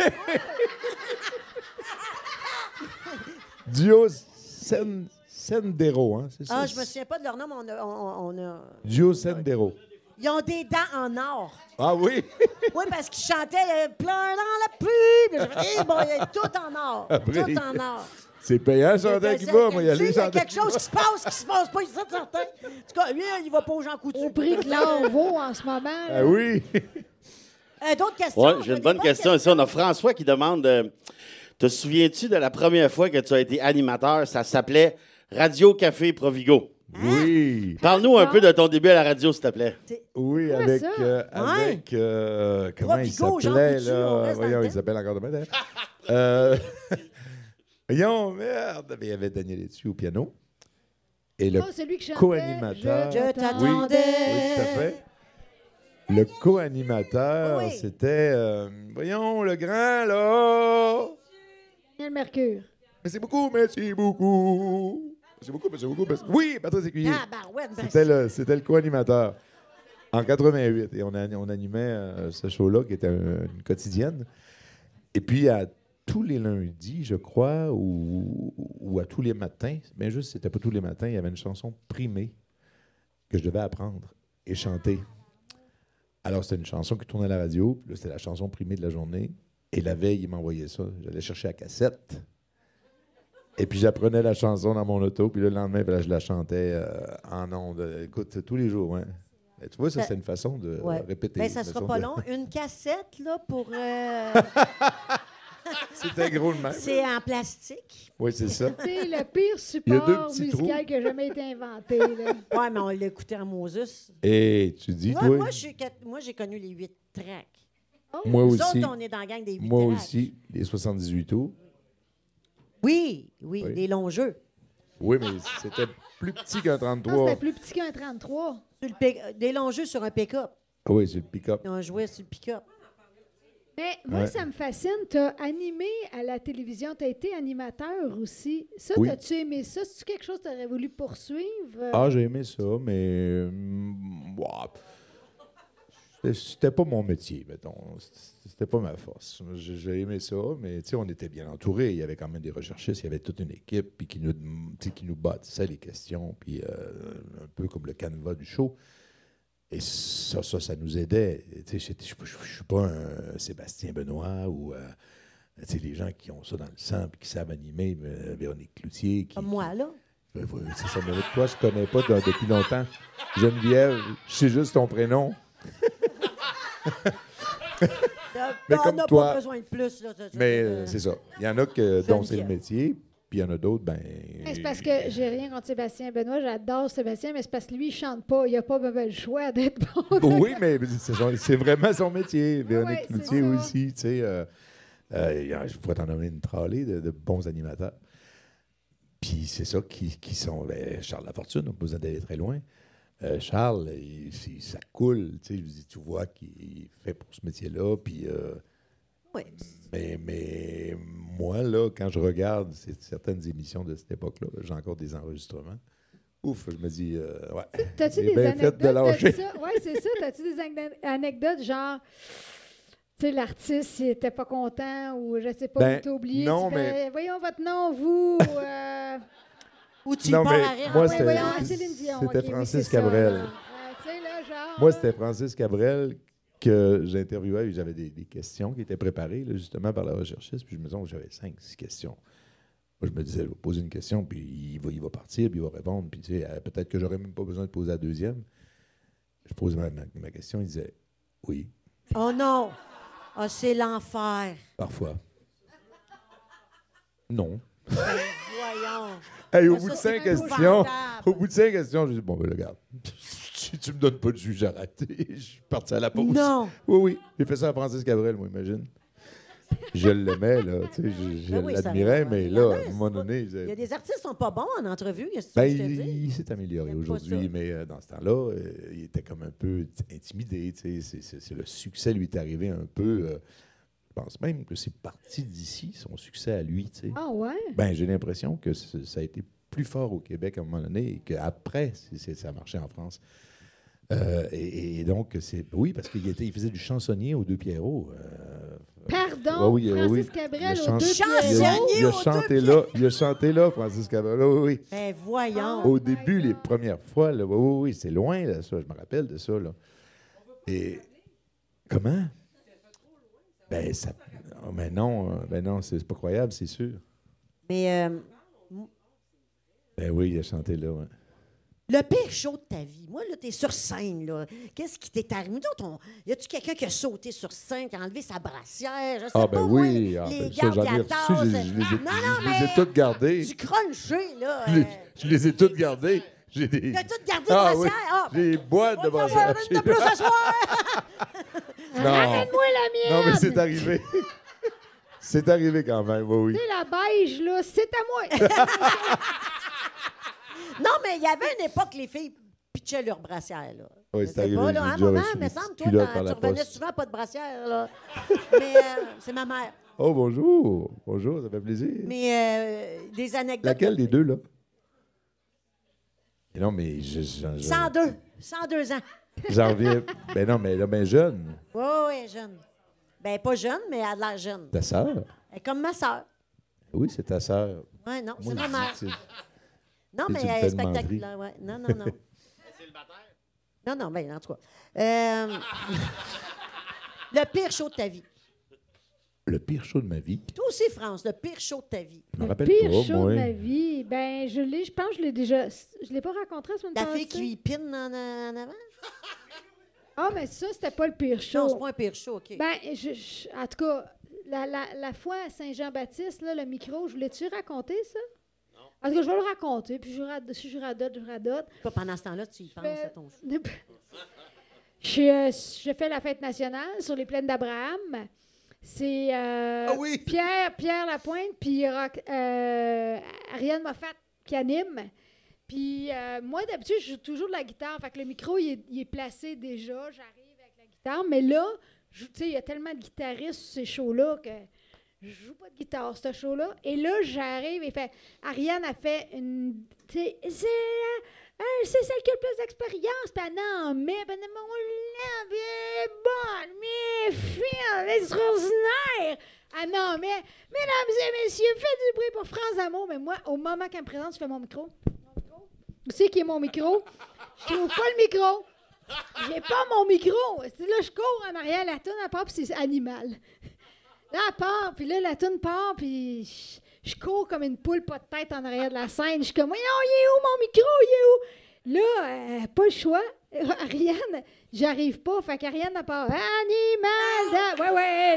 Duo Sen- Sendero, hein, c'est ça? Ah, je me souviens pas de leur nom, mais on a... on- on a- Duo Sendero. Ils ont des dents en or. Ah oui? Oui, parce qu'ils chantaient euh, « Pleure dans la pluie ». Puis j'ai fait, eh, bon, il y a tout en or. Après, tout en or. C'est payant, chanter à Cuba, moi, il y a Tu sais, les il y a chanter. quelque chose qui se passe, qui se passe pas ici, certain. En tout cas, lui, il va pas aux gens coutus. Au prix que l'or vaut en ce moment. là. Ah oui? Euh, D'autres questions? Oui, On j'ai a une des bonne bonnes question ici. On a François qui demande euh, te souviens-tu de la première fois que tu as été animateur? Ça s'appelait Radio Café Provigo. Oui. Parle-nous un peu de ton début à la radio, s'il te plaît. Oui, Quoi, avec, ça? euh, Ouais. avec euh, comment il Provigo, Jean s'appelait, Coutu, on là? reste dans Voyons, le il thème. s'appelle encore demain, d'ailleurs. euh, Voyons, merde! Il y avait Daniel Etu au piano. Et le Oh, celui qui chantait. co-animateur. Je Je Oui, t'attendais. oui, tout à fait. Le co-animateur, Oui, oui. c'était, euh, voyons, le grand, là. Daniel Mercure. Merci beaucoup, merci beaucoup. Merci beaucoup, merci beaucoup. Merci... Oui, Patrice Écuyer. Ah, ben ouais, ben C'était le, c'était le co-animateur en quatre-vingt-huit. Et on, a- on animait euh, ce show-là qui était un- une quotidienne. Et puis, à tous les lundis, je crois, ou, ou à tous les matins, bien juste, c'était pas tous les matins, il y avait une chanson primée que je devais apprendre et chanter. Alors, c'était une chanson qui tournait à la radio. Puis là, c'était la chanson primée de la journée. Et la veille, il m'envoyait ça. J'allais chercher la cassette. Et puis, j'apprenais la chanson dans mon auto. Puis le lendemain, ben là, je la chantais euh, en ondes. Écoute, tous les jours, hein. Et tu vois, ça, Ça- c'est une façon de Ouais. répéter. Ben, ça une sera façon pas de- long. Une cassette, là, pour... euh, C'était gros le même. c'est en plastique. Oui, c'est ça. C'est le pire Il y a deux support petits musical trous. qui a jamais été inventé. Là. Ouais, mais on l'écoutait en Moses. Et tu dis, Moi, toi, moi, je suis quat- moi, j'ai connu les huit tracks. moi Nous aussi, autres, on est dans la gang des huit moi tracks. aussi, les soixante-dix-huit tours. Oui, oui, Oui. des longs jeux. Oui, mais c'était plus petit qu'un Non, trente-trois. c'était plus petit qu'un trente-trois. Sur le pick- des longs jeux sur un pick-up. Ah oui, c'est le pick-up. On jouait sur le pick-up. Mais moi, Ouais. ça me fascine. Tu as animé à la télévision. Tu as été animateur aussi. Ça, Oui. as-tu aimé ça? C'est-tu quelque chose que tu aurais voulu poursuivre? Ah, j'ai aimé ça, mais hum, ouah, c'était- c'était pas mon métier, mettons. C'était pas ma force. J'ai j'ai aimé ça, mais tu sais, on était bien entourés. Il y avait quand même des recherchistes, il y avait toute une équipe puis qui nous, tu sais, qui nous bâtissait les questions, puis euh, un peu comme le canevas du show. Et ça, ça, ça nous aidait. Tu sais, j'étais- je ne suis pas un Sébastien Benoît ou euh, tu sais, les gens qui ont ça dans le sang et qui savent animer, euh, Véronique Cloutier. Qui, Comme moi, là. ben, voilà, c'est ça, mais toi, je connais pas de- depuis longtemps. Geneviève, je sais juste ton prénom. T'as- Mais on comme n'a toi. pas besoin de plus. Là, t'as- t'as- Mais t'as- euh, c'est ça. Il y en a que, dont c'est le Geneviève. métier. Puis il y en a d'autres, ben... C'est parce que j'ai rien contre Sébastien Benoît, j'adore Sébastien, mais c'est parce que lui, il chante pas. Il n'a pas le choix d'être bon. Oui, mais c'est, son- c'est vraiment son métier. Véronique ouais, c'est Cloutier ça. aussi, tu sais. Euh, euh, je pourrais t'en nommer une tralée de, de bons animateurs. Puis c'est ça qui, qui sont... Ben, Charles Lafortune, on n'a pas besoin d'aller très loin. Euh, Charles, il- c'est- ça coule, tu sais. Je dis, tu vois qu'il est fait pour ce métier-là, puis... euh, Oui. mais, mais moi, là, quand je regarde c- certaines émissions de cette époque-là, j'ai encore des enregistrements. Ouf, je me dis, euh, ouais. T'as-tu j'ai des bien fait anecdotes de lâcher. de ça? Oui, c'est ça. T'as-tu des ane- anecdotes genre, tu sais, l'artiste, il était pas content ou je sais pas, Ben, il t'a oublié. non, tu fais, mais- voyons votre nom, vous. euh, Ou tu Non, pars mais à rire. moi, en ouais, c'était- voyons, ah, Céline Dion. c'était ok, oui, Francis c'est ça, Cabrel. là. Euh, tu sais, là, genre. Moi, là. c'était Francis Cabrel que j'interviewais et j'avais des, des questions qui étaient préparées là, justement par la recherchiste. Puis je me disais, oh, j'avais cinq, six questions. Moi, je me disais, je vais poser une question, puis il va, il va partir, puis il va répondre. Puis tu sais, euh, peut-être que j'aurais même pas besoin de poser la deuxième. Je pose ma, ma- ma question, il disait, oui, Oh non! Ah, c'est l'enfer. parfois. Non. Voyons. Hey, au Ah, bout de ça, c'est cinq questions, épouvantable. au bout de cinq questions, je dis, bon, ben regarde, si tu me donnes pas de juge à rater, je suis parti à la pause. Non. Oui, oui. J'ai fait ça à Francis Cabrel, moi, imagine. Je l'aimais, là. Tu sais, je je Ben oui, ça l'admirais, arrive. mais Il y en là, a, à un moment donné, il Il y a disait- des artistes qui sont pas bons en entrevue. Qu'est-ce que ben, tu veux que je te il, dise? il s'est amélioré J'aime pas aujourd'hui, ça. mais euh, dans ce temps-là, euh, il était comme un peu intimidé. Tu sais. C'est, c'est- c'est le succès lui est arrivé un peu. euh, je pense même que c'est parti d'ici, son succès à lui. Tu sais. Ah, ouais. Ben, j'ai l'impression que c- ça a été plus fort au Québec à un moment donné et qu'après, c'est, c'est- ça a marché en France. Euh, et, et donc, c'est oui, parce qu'il était, il faisait du chansonnier aux Deux Pierrots. euh, Pardon, oui, oui, Francis oui. Cabrel Il a aux chan- deux il a- Chansonnier il a aux chanté Deux là, il a chanté là, Francis Cabrel. Oui, oui. Ben voyons. Au début, les premières fois, là, oui, oui, oui, c'est loin, là, ça. Je me rappelle de ça, là. Et comment? Ben, ça. oh, mais non, euh, ben non, c'est pas croyable, c'est sûr. Mais euh, Ben oui, il a chanté là, ouais. le pire show de ta vie, moi, là, t'es sur scène, là. Qu'est-ce qui t'est arrivé? Nous autres, on- y a-tu quelqu'un qui a sauté sur scène, qui a enlevé sa brassière? Je sais Ah, pas, ben moi, oui, ah, les ben ça, j'en ai gardes reçu, je, je les ai, Non, je- non, je les ai mais toutes gardées. du crunché, là. Je les, euh, je les ai toutes gardées. J'ai des... T'as tout gardé Ah le oui, brassière? Ah, ben, j'ai des boîtes de on va en brassières. avoir une de plus ce soir! Non. Ramène-moi la mienne! Non, mais c'est arrivé. C'est arrivé quand même, oui, oui. Tu sais, la beige, là, c'est à moi. Non, mais il y avait une époque, les filles pitchaient leur brassière, là. Oui, Je c'est sais arrivé, pas, j'ai là, à un déjà moment, reçu me des semble, petites toi, culottes t'en- par tu la revenais poste. souvent pas de brassière, là. Mais euh, c'est ma mère. Oh, bonjour. Bonjour, ça fait plaisir. Mais euh, des anecdotes. Laquelle des deux, là? Et non, mais je, je- je- cent deux. cent deux ans. j'en reviens. Ben non, mais là, ben jeune. Oui, oui, jeune. Ben, pas jeune, mais elle a de l'air jeune. Ta sœur? Elle est comme ma soeur. Oui, c'est ta sœur. Oui, non, c'est Moi, ma je dis mère. que c'est- Non, que mais tu me elle fais est de spectaculaire. Ouais. Non, non, non. Non, non, ben, en tout cas. Euh, le pire show de ta vie. Le pire show de ma vie. Toi aussi, France, le pire show de ta vie. Je me Le rappelle pire pas, show moi. de ma vie, ben, je l'ai, je pense que je l'ai déjà... Je l'ai pas rencontré la semaine La passée. fille qui lui pine en, en avant? Ah, mais ça, c'était pas le pire show. Non, c'est pas un pire show, OK. Ben, je, je- en tout cas, la, la, la fois à Saint-Jean-Baptiste, là, le micro, je voulais-tu raconter ça? Non. En tout cas, je vais le raconter, puis je, rad- si je radote, je radote. Pas pendant ce temps-là, tu y penses Ben, à ton show. Je, euh, je fais la fête nationale sur les plaines d'Abraham. C'est euh, Ah oui! Pierre, Pierre Lapointe, puis Rock- euh, Ariane Moffat qui anime. Puis euh, moi, d'habitude, je joue toujours de la guitare. Fait que le micro, il est, il est placé déjà. J'arrive avec la guitare. Mais là, je- tu sais, il y a tellement de guitaristes sur ces shows-là que je joue pas de guitare, ce show-là. Et là, j'arrive et fait... Ariane a fait une... Tu sais, c'est... Hey, c'est celle qui a le plus d'expérience. Puis elle en met, puis elle dit, mon lèvre, elle est bonne, mais fine, elle est extraordinaire. Elle en met. Mesdames et messieurs, faites du bruit pour France Amour. Mais moi, au moment qu'elle me présente, je fais mon micro. Mon micro. Où c'est qui est mon micro? Je trouve pas le micro. J'ai pas mon micro. C'est là, je cours en arrière, la toune, elle part, puis c'est animal. Là, elle part, puis là, la toune part, puis... je- Je cours comme une poule pas de tête en arrière de la scène. Je suis comme, voyons, il est où mon micro? Il est où? Là, euh, pas le choix. Ariane, j'arrive pas. Fait qu'Ariane n'a pas. Animal! dans- Ouais, ouais, là,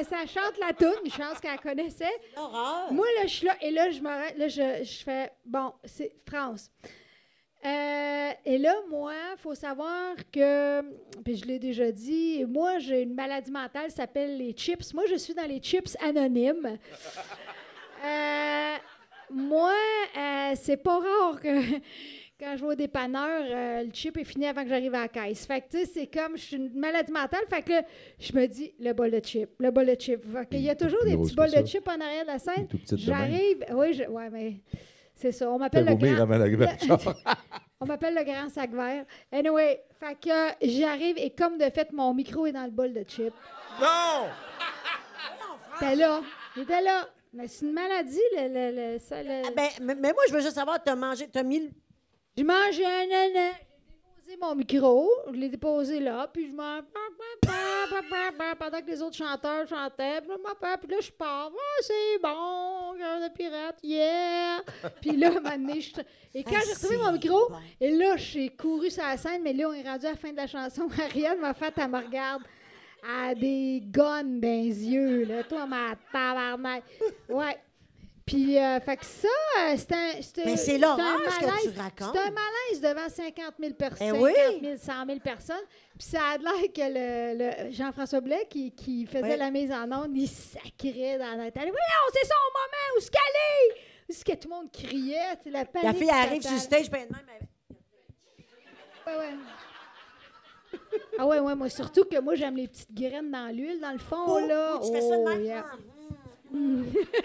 ça chante la toune, une chance qu'elle connaissait. L'horreur. Moi, là, je suis là, et là, je m'arrête, là, je, je fais, bon, c'est France. Euh, et là, moi, il faut savoir que, puis je l'ai déjà dit, moi, j'ai une maladie mentale qui s'appelle les chips. Moi, je suis dans les chips anonymes. Euh, moi, euh, c'est pas rare que quand je vais au dépanneur, euh, le chip est fini avant que j'arrive à la caisse. Fait que, tu sais, c'est comme, je suis une maladie mentale. Fait que là, je me dis, le bol de chip, le bol de chip. Fait qu'il y a toujours des petits bols de chip en arrière de la scène. Tout petite de J'arrive, oui, je, ouais, mais c'est ça. On m'appelle Fais le vomir grand... avant d'arriver à la chambre. On m'appelle le grand sac vert. Anyway, fait que euh, j'arrive et comme de fait, mon micro est dans le bol de chip. Non! T'es là. Il était là. Mais c'est une maladie, le... le, le, ça, le... Ah, ben, mais, mais moi, je veux juste savoir, t'as mangé, t'as mis le... Je mangeais un nanan. J'ai déposé mon micro. Je l'ai déposé là. Puis je mange... Pendant que les autres chanteurs chantaient. Puis là, je pars. Ah, c'est bon. Cœur de pirate. Yeah! Puis là, à un moment donné, je... Et quand Ah, j'ai retrouvé c'est mon micro, bon. et là, j'ai couru sur la scène. Mais là, on est rendu à la fin de la chanson. Ariane m'a fait, elle me regarde. À des guns dans les yeux, là. Toi, ma tabarnak. Ouais. Puis, euh, fait que ça, euh, c'est un... C'est Mais c'est un l'horreur, ce que malaise. tu racontes. C'est un malaise devant cinquante mille personnes, Eh oui. cinquante mille, cent mille personnes. Puis ça a l'air que le, le Jean-François Blais, qui, qui faisait Ouais. la mise en onde, il sacrait dans la télé. Oui, non, c'est son moment, où est-ce qu'elle est? Où est-ce que tout le monde criait? Tu sais, la panique La fille arrive sur totale. le stage, ben, même, elle- Ouais, ouais. Ah ouais, ouais, moi, surtout que moi, j'aime les petites graines dans l'huile, dans le fond, Oh, là. oh, tu fais ça de Oh, même? yeah. Ah, mm.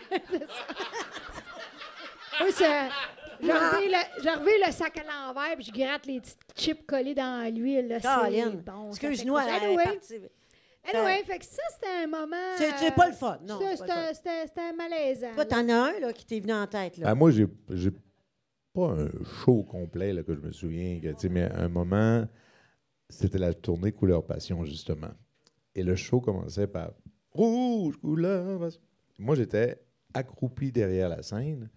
Oui, c'est... Je reviens le, je reviens le sac à l'envers, puis je gratte les petites chips collées dans l'huile. là. C'est Caroline, bon. ça excuse-nous, fait elle que- est Anyway, partie. anyway, fait que ça, c'était un moment... C'est- c'est euh, pas le fun, non, ça, c'est pas le fun. C'était c'était- c'était malaisant. Toi, là. t'en as un là, qui t'est venu en tête. Là. Ah, moi, j'ai j'ai pas un show complet là, que je me souviens, que, tu sais, mais à un moment, c'était la tournée Couleur Passion, justement. Et le show commençait par Rouge, couleur passion. Moi, j'étais accroupi derrière la scène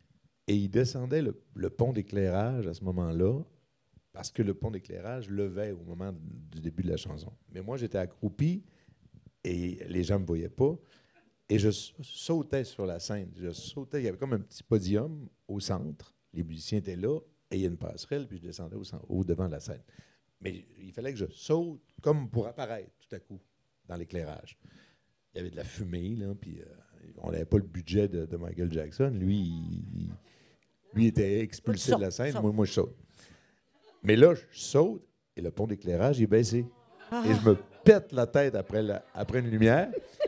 et il descendait le, le pont d'éclairage à ce moment-là parce que le pont d'éclairage levait au moment du début de la chanson. Mais moi, j'étais accroupi et les gens ne me voyaient pas. Et je sautais sur la scène. Je sautais. Il y avait comme un petit podium au centre. Les musiciens étaient là et il y a une passerelle, puis je descendais au, centre, au devant de la scène. Mais il fallait que je saute comme pour apparaître tout à coup dans l'éclairage. Il y avait de la fumée, là, puis euh, on n'avait pas le budget de, de Michael Jackson. Lui, il, il- lui était expulsé Saute, de la scène. saute. Moi, moi, je saute. Mais là, je saute et le pont d'éclairage est baissé. Ah. Et je me pète la tête après, la, après une lumière.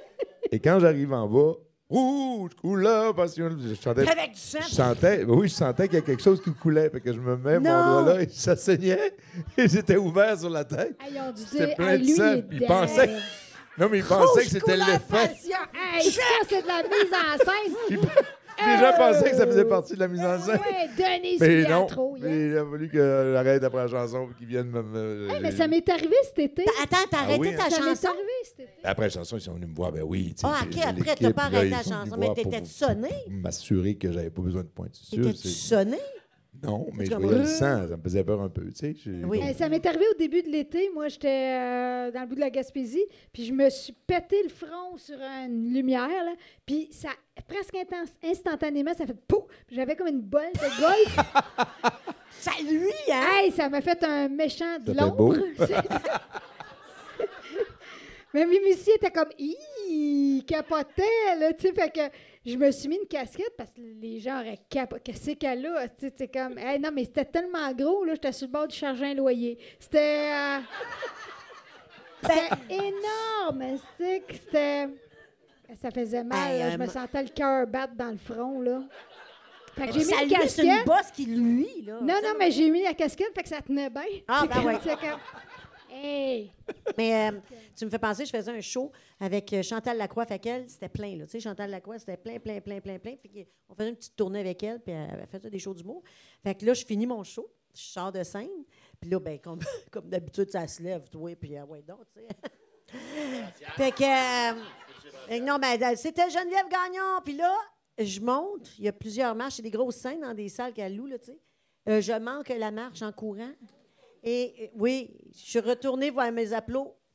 Et quand j'arrive en bas, rouge, couleur, passion, je chantais. Avec du sang. Je sentais, oui, je sentais qu'il y a quelque chose qui coulait. Fait que je me mets Non. mon doigt là et ça saignait. Et j'étais ouvert sur la tête. Hey, ils ont dû C'était dire, plein hey, de lui, sang. il est Ils dead. pensaient, non, mais ils pensaient que c'était couleur l'effet. passion. Hey, ça, c'est de la mise en scène. Les gens pensaient que ça faisait partie de la mise en scène. Ouais, Denise Mais non, Pietro. yeah. mais il a fallu que j'arrête après la chanson et qu'ils viennent me... me- Hey, mais ça m'est arrivé cet été. Attends, t'as Ah arrêté oui, ta hein? Ça m'est chanson? arrivé cet été. Après la chanson, ils sont venus me voir. Ben oui, tu sais, Ah, j'ai- OK, j'ai après, l'équipe, t'as pas là, arrêté ils la sont venus chanson. me Mais voir pour t'étais-tu sonné? m'assurer que j'avais pas besoin de pointure. T'étais-tu sonné? Non, mais je comme- voyais le sang. Ça me faisait peur un peu, tu sais. j'ai- Oui. comme- Euh, ça m'est arrivé au début de l'été. Moi, j'étais euh, dans le bout de la Gaspésie, puis je me suis pété le front sur une lumière, là, puis ça, presque intense- instantanément, ça fait pouf! Puis j'avais comme une bolle de golf. Ça, lui, hein? Hey, ça m'a fait un méchant de Ça fait beau. l'ombre. Mais mes musiciens étaient comme, ils capotaient, là, tu sais, fait que je me suis mis une casquette parce que les gens auraient capoté. Qu'est-ce qu'elle a? Tu sais, c'est comme, hey, non, mais c'était tellement gros, là, j'étais sur le bord du charger un loyer. C'était. euh, C'était énorme, tu sais, que c'était. Ça faisait mal, Hey, là, euh, je me ma- sentais le cœur battre dans le front, là. Fait que j'ai mis Ça, une lui, c'est une casquette. bosse qui lui, là. Non, Tu sais, non, mais j'ai mis la casquette, fait que ça tenait bien. Ah, C'est ben comme- ouais. c'est comme, hey! Mais euh, tu me fais penser, je faisais un show avec euh, Chantal Lacroix. Fait qu'elle, c'était plein, là. Tu sais, Chantal Lacroix, c'était plein, plein, plein, plein, plein. Fait qu'on faisait une petite tournée avec elle, puis elle, elle faisait des shows d'humour. Fait que là, je finis mon show, je sors de scène, puis là, ben, comme, comme d'habitude, ça se lève, toi, puis ah ouais, donc, tu sais. Fait que, euh, fait que non, ben, c'était Geneviève Gagnon, puis là, je monte, il y a plusieurs marches, c'est des grosses scènes dans des salles qu'elle loue, là, tu sais. Euh, je manque la marche en courant. Et euh, oui, je suis retournée voir mes applaudissements.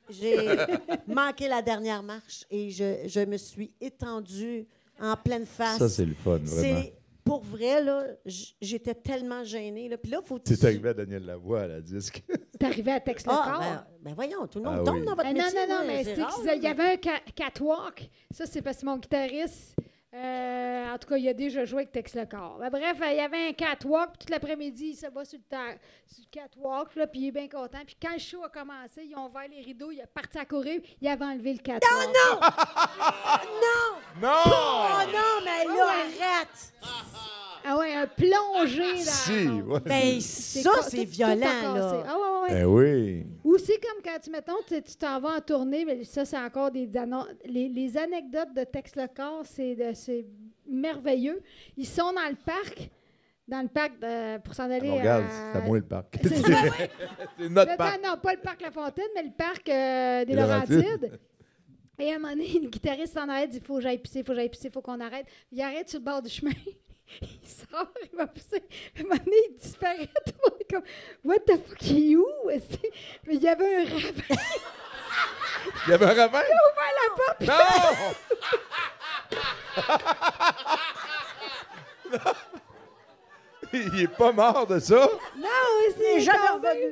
j'ai manqué la dernière marche et je, je me suis étendue en pleine face. Ça, c'est le fun, vraiment. C'est pour vrai, là, j- j'étais tellement gênée. Là. Puis là, faut C'est arrivé à Daniel Lavoie à la disque. C'est arrivé à Texte le Ah, corps. ben, ben voyons, tout le monde Ah tombe oui. dans votre Ben non, métier. non, non, là, mais c'est c'est rare, qu'il y avait un ca- catwalk. Ça, c'est parce que mon guitariste, euh, en tout cas, il a déjà joué avec Tex le corps. Ben, bref, il y avait un catwalk, puis tout l'après-midi, il se va sur le, ta- sur le catwalk, là, puis il est bien content. Puis quand le show a commencé, ils ont ouvert les rideaux, il est parti à courir, il avait enlevé le catwalk. Non, non! non! Non! Oh non, mais là, ouais. arrête! Ah ouais, un plongé dans Si, ouais. Ben, C'est ça, ca- c'est tout- tout violent, a cassé. là. Ah ouais, ouais, ouais. Ben oui. Ou c'est comme quand tu, mettons, tu tu t'en vas en tournée, mais ça, c'est encore des annon- les, les anecdotes de Tex le corps, c'est, de- c'est merveilleux. Ils sont dans le parc, dans le parc de- pour s'en aller Alors, regarde, à... c'est à moi le parc. C'est ça. C'est notre Non, parc. non, pas le parc La Fontaine, mais le parc euh, des Des Laurentides. Laurentides. Et à un moment donné, le guitariste s'en arrête, dit « Faut que j'aille pisser, faut que j'aille pisser, faut qu'on arrête. » Il arrête sur le bord du chemin. Il sort, il va pisser. À un moment donné, il disparaît. Tout le monde est comme « What the fuck, il est où? » Mais il y avait un ravin. Il y avait un ravin? Il a ouvert la porte. Non! Non! Il est pas mort de ça? Non, oui, c'est jamais tombé. revenu.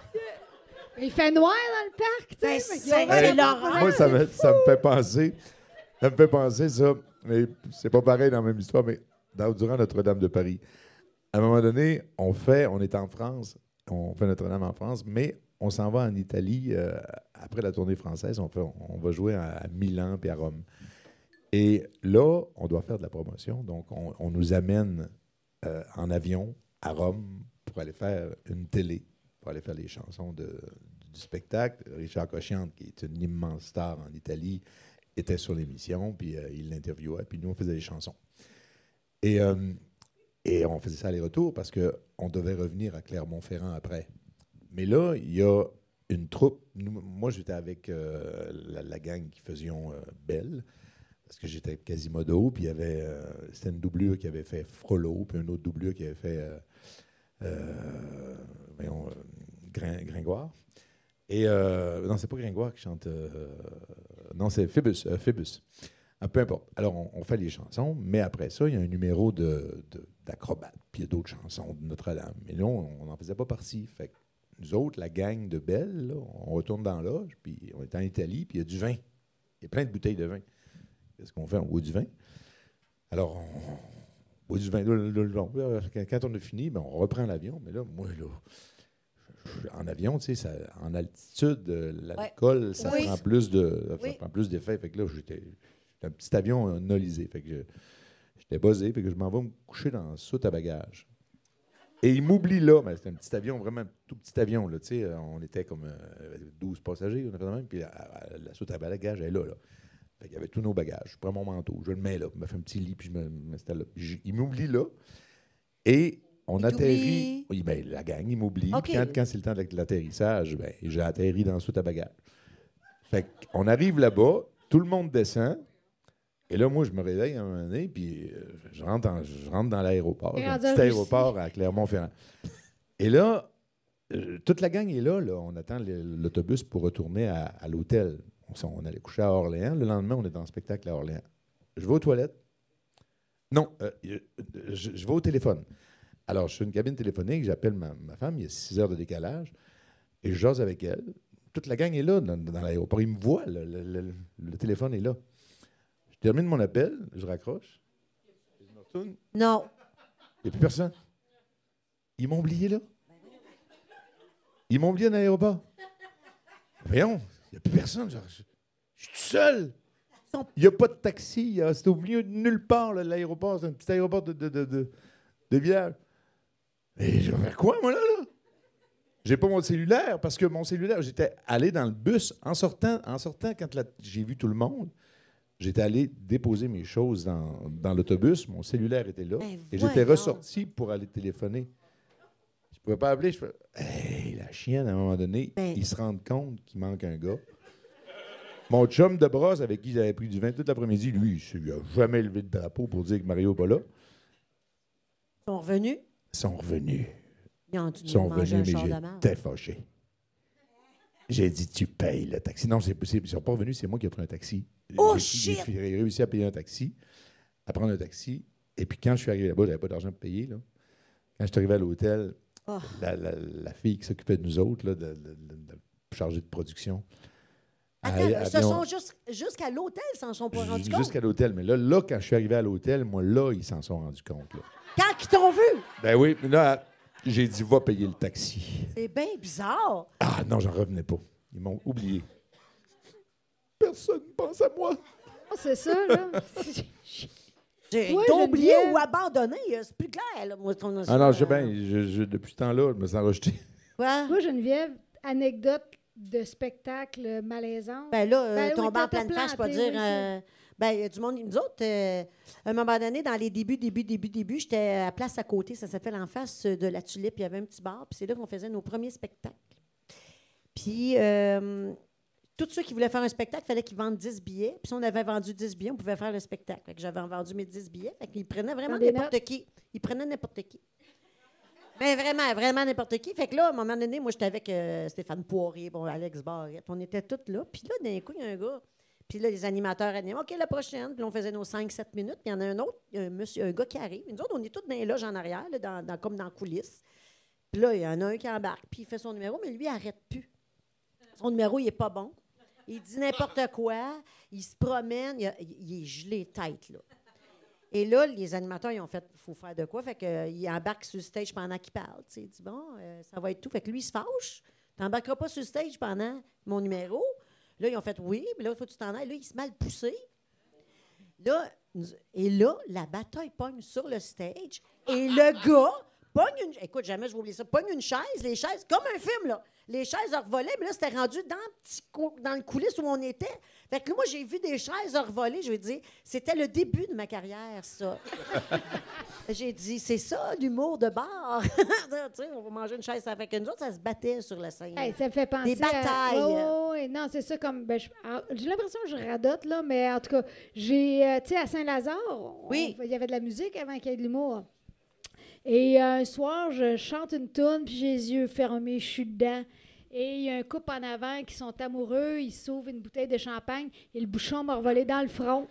Il fait noir dans le parc, tu sais. Ben, mais c'est- il a ouvert c'est la porte. l'horreur. Moi, ça me, ça me fait penser. Ça me fait penser, ça. Mais c'est pas pareil dans la même histoire, mais dans, durant Notre-Dame de Paris, à un moment donné, on fait, on est en France, on fait Notre-Dame en France, mais on s'en va en Italie. euh, après la tournée française, on, fait, on va jouer à, à Milan puis à Rome. Et là, on doit faire de la promotion. Donc, on, on nous amène euh, en avion à Rome pour aller faire une télé, pour aller faire les chansons de, du spectacle. Richard Cochiante, qui est une immense star en Italie, était sur l'émission, puis euh, il l'interviewait, puis nous, on faisait les chansons. Et, euh, et on faisait ça aller-retour parce qu'on devait revenir à Clermont-Ferrand après. Mais là, il y a une troupe. Nous, moi, j'étais avec euh, la, la gang qui faisions euh, Belle, parce que j'étais avec Quasimodo, puis il y avait, euh, c'était une doublure qui avait fait Frollo, puis une autre doublure qui avait fait euh, euh, voyons, euh, Grin- Gringoire. Et euh, non, c'est pas Gringoire qui chante. euh, non, c'est Phébus. Euh, Phébus. Ah, peu importe. Alors, on, on fait les chansons, mais après ça, il y a un numéro de, de- d'acrobates, puis il y a d'autres chansons de Notre-Dame. Mais là, on n'en faisait pas partie. Fait que nous autres, la gang de Belle, là, on retourne dans la loge, puis on est en Italie, puis il y a du vin. Il y a plein de bouteilles de vin. Qu'est-ce qu'on fait? On boit du vin. Alors, on boit du vin. Là, là, là, là, quand- quand on a fini, ben, on reprend l'avion. Mais là, moi, là, en avion, tu sais, ça- en altitude, euh, l'alcool, ça Oui. prend plus de, ça Oui. prend plus d'effet. Fait que là, j'étais, j'étais un petit avion euh, nolisé. Fait que je- j'étais buzzé. Fait que je m'en vais me coucher dans la soute à bagages. Et il m'oublie là. Mais c'était un petit avion, vraiment un tout petit avion. Là, tu sais, euh, on était comme euh, douze passagers. On a fait de même, puis la, la soute à bagages, elle est là. là. Fait qu'il y avait tous nos bagages. Je prends mon manteau, je le mets là, je me fais un petit lit, puis je me m'installe là. Puis j- il m'oublie là. Et on Il atterrit. t'oublie? Oui, ben, la gang, il m'oublie. OK. Puis Quand, quand c'est le temps de l'atterrissage, ben, j'ai atterri dans la soute à bagages. Fait qu'on arrive là-bas, tout le monde descend. Et là, moi, je me réveille à un moment donné, puis euh, je, rentre dans, je rentre dans l'aéroport. Et J'ai un rendu petit en Russie. aéroport à Clermont-Ferrand. Et là, euh, toute la gang est là, là. On attend le- l'autobus pour retourner à, à l'hôtel. On, s'en- on allait coucher à Orléans. Le lendemain, on est dans le spectacle à Orléans. Je vais aux toilettes. Non, euh, je, je- je vais au téléphone. Alors, je suis une cabine téléphonique, j'appelle ma, ma femme, il y a six heures de décalage, et je jase avec elle. Toute la gang est là dans, dans l'aéroport. Ils me voient, le, le- le- le téléphone est là. Je termine mon appel, je raccroche, je me retourne, Non. il n'y a plus personne. Ils m'ont oublié là. Ils m'ont oublié dans l'aéroport. Voyons, il n'y a plus personne. Genre, je, je suis tout seul. Sont- Il n'y a pas de taxi. il y a- C'est au milieu de nulle part, là, l'aéroport. C'est un petit aéroport de, de, de, de, de village. Et je vais faire quoi, moi, là? là? J'ai pas mon cellulaire parce que mon cellulaire, j'étais allé dans le bus en sortant, en sortant quand la- j'ai vu tout le monde. J'étais allé déposer mes choses dans, dans l'autobus. Mon cellulaire était là. Ben, et j'étais voyons. ressorti pour aller téléphoner. Je pouvais pas appeler. Je fais hey, la chienne, à un moment donné, Ben. ils se rendent compte qu'il manque un gars. Mon chum de brosse avec qui j'avais pris du vin toute l'après-midi, lui, il n'a jamais levé le drapeau pour dire que Mario n'est pas là. Ils sont revenus. Ils sont revenus. Ils ont dû Ils sont nous manger un revenus, char mais de marde. j'étais fâché. J'ai dit, tu payes le taxi. Non, c'est, c'est, ils ne sont pas revenus, c'est moi qui ai pris un taxi. Oh, j'ai, shit! J'ai réussi à payer un taxi, à prendre un taxi. Et puis quand je suis arrivé là-bas, je n'avais pas d'argent pour payer. Là. Quand je suis arrivé à l'hôtel, Oh. la, la, la fille qui s'occupait de nous autres, là, de, de, de, de chargée de production. Attends, elle- ils elle se vient- sont juste, jusqu'à l'hôtel, ils s'en sont pas rendus compte. Jusqu'à l'hôtel. Mais là, là, quand je suis arrivé à l'hôtel, moi, là, ils s'en sont rendus compte. Là. Quand ils t'ont vu, Ben oui, mais là, j'ai dit, va payer le taxi. c'est bien bizarre. Ah non, j'en revenais pas. Ils m'ont oublié. Personne ne pense à moi. Oh, c'est ça, là. J'ai Toi, oublié Geneviève. ou abandonné, euh, c'est plus clair. Là, moi, ton Ah non, je sais euh, bien. je- je- depuis ce temps-là, je me sens rejeté. Quoi? Moi, Geneviève, anecdote de spectacle malaisant. Ben là, euh, Ben oui, tomber en t'as pleine face, je peux planté, dire. oui, euh, ben, il y a du monde. Nous autres, euh, à un moment donné, dans les débuts, débuts, débuts, débuts, j'étais à Place à côté, ça s'appelle en face de la Tulipe. Il y avait un petit bar, puis c'est là qu'on faisait nos premiers spectacles. Puis, euh, tous ceux qui voulaient faire un spectacle, il fallait qu'ils vendent dix billets. Puis si on avait vendu dix billets, on pouvait faire le spectacle. Fait que j'avais vendu mes dix billets. Fait qu'ils prenaient vraiment Dans des n'importe notes. qui. Ils prenaient n'importe qui. Mais vraiment, vraiment n'importe qui. Fait que là, à un moment donné, moi, j'étais avec euh, Stéphane Poirier, bon, Alex Barrette. On était tous là. Puis là, d'un coup, il y a un gars. Puis là, les animateurs animent. OK, la prochaine. Puis là, on faisait nos cinq sept minutes. Puis il y en a un autre, un, monsieur, un gars qui arrive. Nous autres, on est tous dans les loges en arrière, là, dans, dans- comme dans les coulisses. Puis là, il y en a un qui embarque. Puis il fait son numéro, mais lui, il n'arrête plus. Son numéro, il n'est pas bon. Il dit n'importe quoi. Il se promène. Il, a- il est gelé tête, là. Et là, les animateurs, ils ont fait, il faut faire de quoi? Fait qu'il embarque sur le stage pendant qu'il parle. Tu sais, il dit, bon, euh, ça va être tout. Fait que lui, il se fâche. Tu n'embarqueras pas sur le stage pendant mon numéro. Là, ils ont fait, oui, mais là, il faut que tu t'en ailles. Là, il se met à le pousser. Là, nous- et là, la bataille pogne sur le stage. Et le gars pogne une... Écoute, jamais je vais oublier ça. Pogne une chaise, les chaises, comme un film, là. Les chaises revolaient, mais là, c'était rendu dans, le petit cou- dans le coulisses où on était. Fait que là, moi, j'ai vu des chaises revoler. Je veux dire, c'était le début de ma carrière, ça. J'ai dit, c'est ça, l'humour de bar. Tu sais, on va manger une chaise avec une autre, ça se battait sur la scène. Hey, ça me fait penser Des batailles. À... Ouais, ouais, ouais. Non, c'est ça comme... ben, je- ah, j'ai l'impression que je radote, là, mais en tout cas, j'ai... euh, tu sais, à Saint-Lazare, on- Oui. il y avait de la musique avant qu'il y ait de l'humour. Et euh, un soir, je chante une toune, puis j'ai les yeux fermés, je suis dedans. Et il y a un couple en avant qui sont amoureux, ils s'ouvrent une bouteille de champagne et le bouchon m'a revolé dans le front.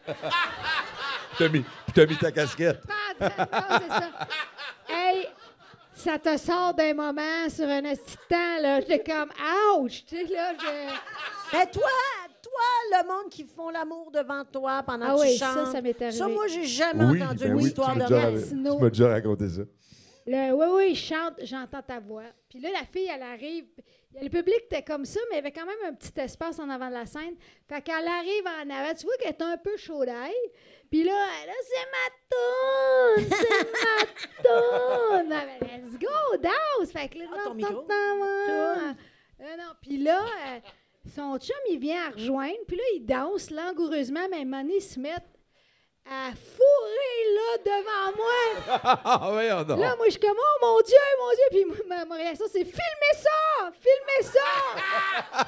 T'as mis, puis t'as mis ta casquette. Ah, non, c'est ça. Hey, ça te sort d'un moment sur un assistant, là. J'étais comme, ouch! Tu sais, là, je... Mais toi, toi, le monde qui font l'amour devant toi pendant Ah que oui, tu ça, chantes. ça m'est arrivé. Ça, moi, j'ai jamais Oui, entendu ben une oui, histoire tu de m'as déjà, même. Martineau. tu m'as déjà raconté ça. Le, oui, oui, il chante, j'entends ta voix. Puis là, la fille, elle arrive. Le public était comme ça, mais il y avait quand même un petit espace en avant de la scène. Fait qu'elle arrive en avant. Tu vois qu'elle est un peu chaud d'ail. Puis là, là c'est ma toune! C'est ma toune! Ah, ben, let's go, dance! Fait que là, Ah, ton non, micro. non, non, non. Euh, non. Puis là, euh, son chum, il vient à rejoindre. Puis là, il danse langoureusement, mais à un moment donné, ils se mettent à fourrer, là, devant moi. Ah oui, oh non. Là, moi, je suis comme, oh mon Dieu, mon Dieu. Puis moi, ma, ma réaction, c'est filmez ça! Filmez ça!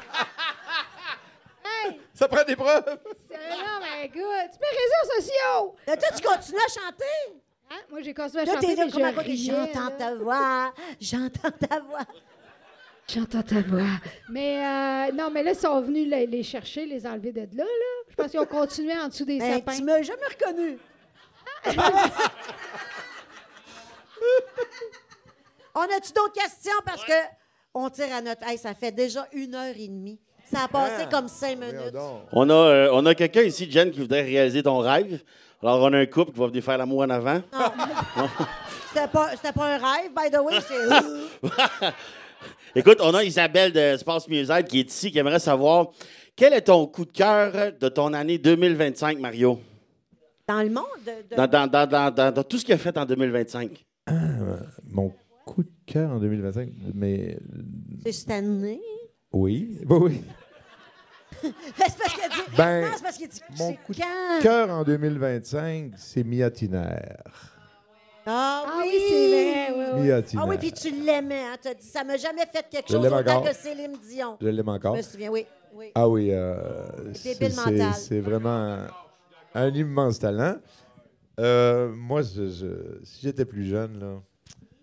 Hey! Ça prend des preuves. c'est- Non, mais écoute, tu mets réseaux sociaux! Là, toi, tu continues à chanter. Hein? Moi, j'ai continué à Là, chanter, t'es là mais comme à je côté. riais, J'entends là. ta voix. J'entends ta voix. J'entends ta voix. Mais euh, non, mais là, ils sont venus les, les chercher, les enlever de là, là. Je pense qu'ils ont continué en dessous des Ben, sapins. tu m'as jamais reconnu. On a-tu d'autres questions? Parce que on tire à notre... Hey, ça fait déjà une heure et demie. Ça a passé Ah. comme cinq Voyons minutes. donc. On a, euh, on a quelqu'un ici, Jen, qui voudrait réaliser ton rêve. Alors, on a un couple qui va venir faire l'amour en avant. C'était pas, c'était pas un rêve, by the way. C'est... Écoute, on a Isabelle de Space Musette qui est ici, qui aimerait savoir quel est ton coup de cœur de ton année deux mille vingt-cinq, Mario? Dans le monde? De, de- Dans, dans, dans, dans, dans- dans tout ce qu'il a fait en deux mille vingt-cinq. Mon coup de cœur en deux mille vingt-cinq, mais C'est cette année? oui, oui, oui. C'est parce qu'il a dit... Ben, non, c'est parce qu'il a dit... Mon C'est coup de quand? cœur en deux mille vingt-cinq, c'est Mia Tiner. Ah Ah oui, oui, c'est vrai. Oui, oui. Mia Tiner. Ah oui, puis tu l'aimais, hein? T'as dit, ça m'a jamais fait quelque Je chose l'aime autant encore. que Céline Dion. Je l'aime encore. Je me souviens, oui. oui. Ah oui, euh, c'est, Débile c'est- mental. c'est vraiment un, un immense talent. Euh, moi, je- je- si j'étais plus jeune, là,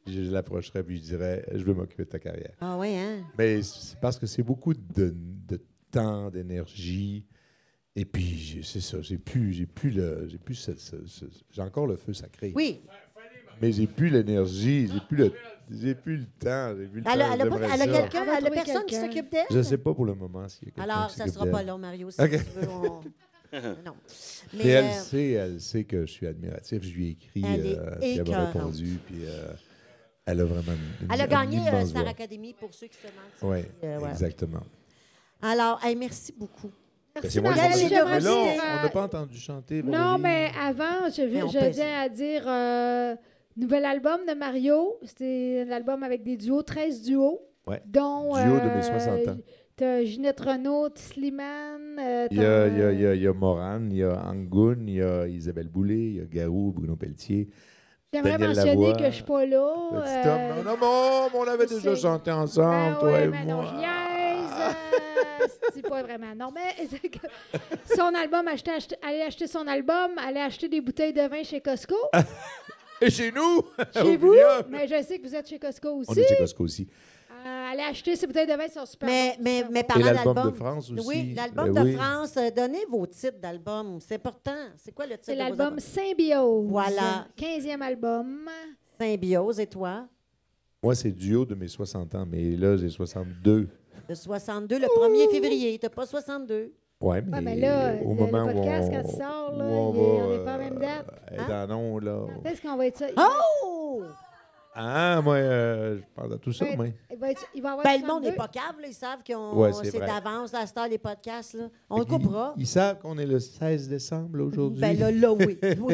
je l'approcherais puis je dirais, je veux m'occuper de ta carrière. Ah oui, hein? Mais c'est parce que c'est beaucoup de, de temps, d'énergie. Et puis, j'ai- c'est ça, j'ai plus, j'ai plus le, j'ai plus ce- ce- ce- j'ai encore le feu sacré. Oui. Mais j'ai plus l'énergie, j'ai plus le, j'ai plus le temps, j'ai plus le Elle a, temps. elle a, pas- j'aimerais elle a ça. quelqu'un, Elle va elle a trouver personne qui quelqu'un. s'occupe d'elle? Je sais pas pour le moment s'il y a quelqu'un Alors, qui ça s'occupe sera d'elle. pas long, Mario. Si OK. tu veux, on- non. Mais, Mais, elle euh, sait, elle sait que je suis admiratif. Je lui ai écrit, Elle est euh, puis elle m'a écœurante. répondu, puis euh, elle a vraiment une, une elle a une gagné euh, immense Star voix. Academy pour ceux qui se demandent. Oui, Euh, ouais. exactement. Alors, hey, merci beaucoup. Ben, Merci, c'est moi qui Marie. m'en occupe. J'aimerais Mais là, dire, on euh, n'a pas entendu chanter. Non, Valérie. mais avant, je, Mais on je peut tiens à dire euh, nouvel album de Mario. C'était l'album avec des duos, treize duos. Ouais. Dont. Duo de mes soixante ans. T'as Ginette Renault, Slimane. euh, Il y, a, t'as- il, y a, il, y a, il y a Morane, il y a Angoun, il y a Isabelle Boulay, il y a Garou, Bruno Pelletier. J'aimerais Daniel mentionner Lavoie, que je suis pas là. Petit euh, homme. Non, non, mais on avait déjà c'est- chanté ensemble, Ben toi ouais, et mais non, moi. je niaise. euh, c'est pas vraiment. Non, mais c'est que son album, acheter, acheter, aller acheter son album, aller acheter des bouteilles de vin chez Costco. Et chez nous? Chez Au vous, vignoble. mais je sais que vous êtes chez Costco aussi. On est chez Costco aussi. Euh, allez acheter ces bouteilles de vin, elles sont super Mais, bonnes, mais, super mais bonnes. parlant Et l'album d'album. de France aussi. Oui, l'album Euh, de oui. France. euh, Donnez vos titres d'album. C'est important. C'est quoi le titre C'est de vos l'album albums? Symbiose. Voilà. quinzième album. Symbiose, et toi? Moi, c'est duo de mes soixante ans, mais là, j'ai soixante-deux. Le soixante-deux, le premier février. T'as pas soixante-deux? Ouais, mais, Ouais, mais là, au le- moment le podcast, où on, quand il sort, là, où on il est- va, on est pas à la même date. euh, être Hein? en ondes, là. Quand est-ce qu'on va être ça? Il Oh! Ah, moi, euh, je pense à tout ça, va être- moi. il va être- il va avoir Ben, le monde n'est soixante-deux. pas cave, là. Ils savent qu'on Ouais, c'est c'est vrai. d'avance, la star, les podcasts, là. On le Fait qu'ils- coupera. Ils savent qu'on est le seize décembre, là, aujourd'hui. Ben là, là, oui. Oui.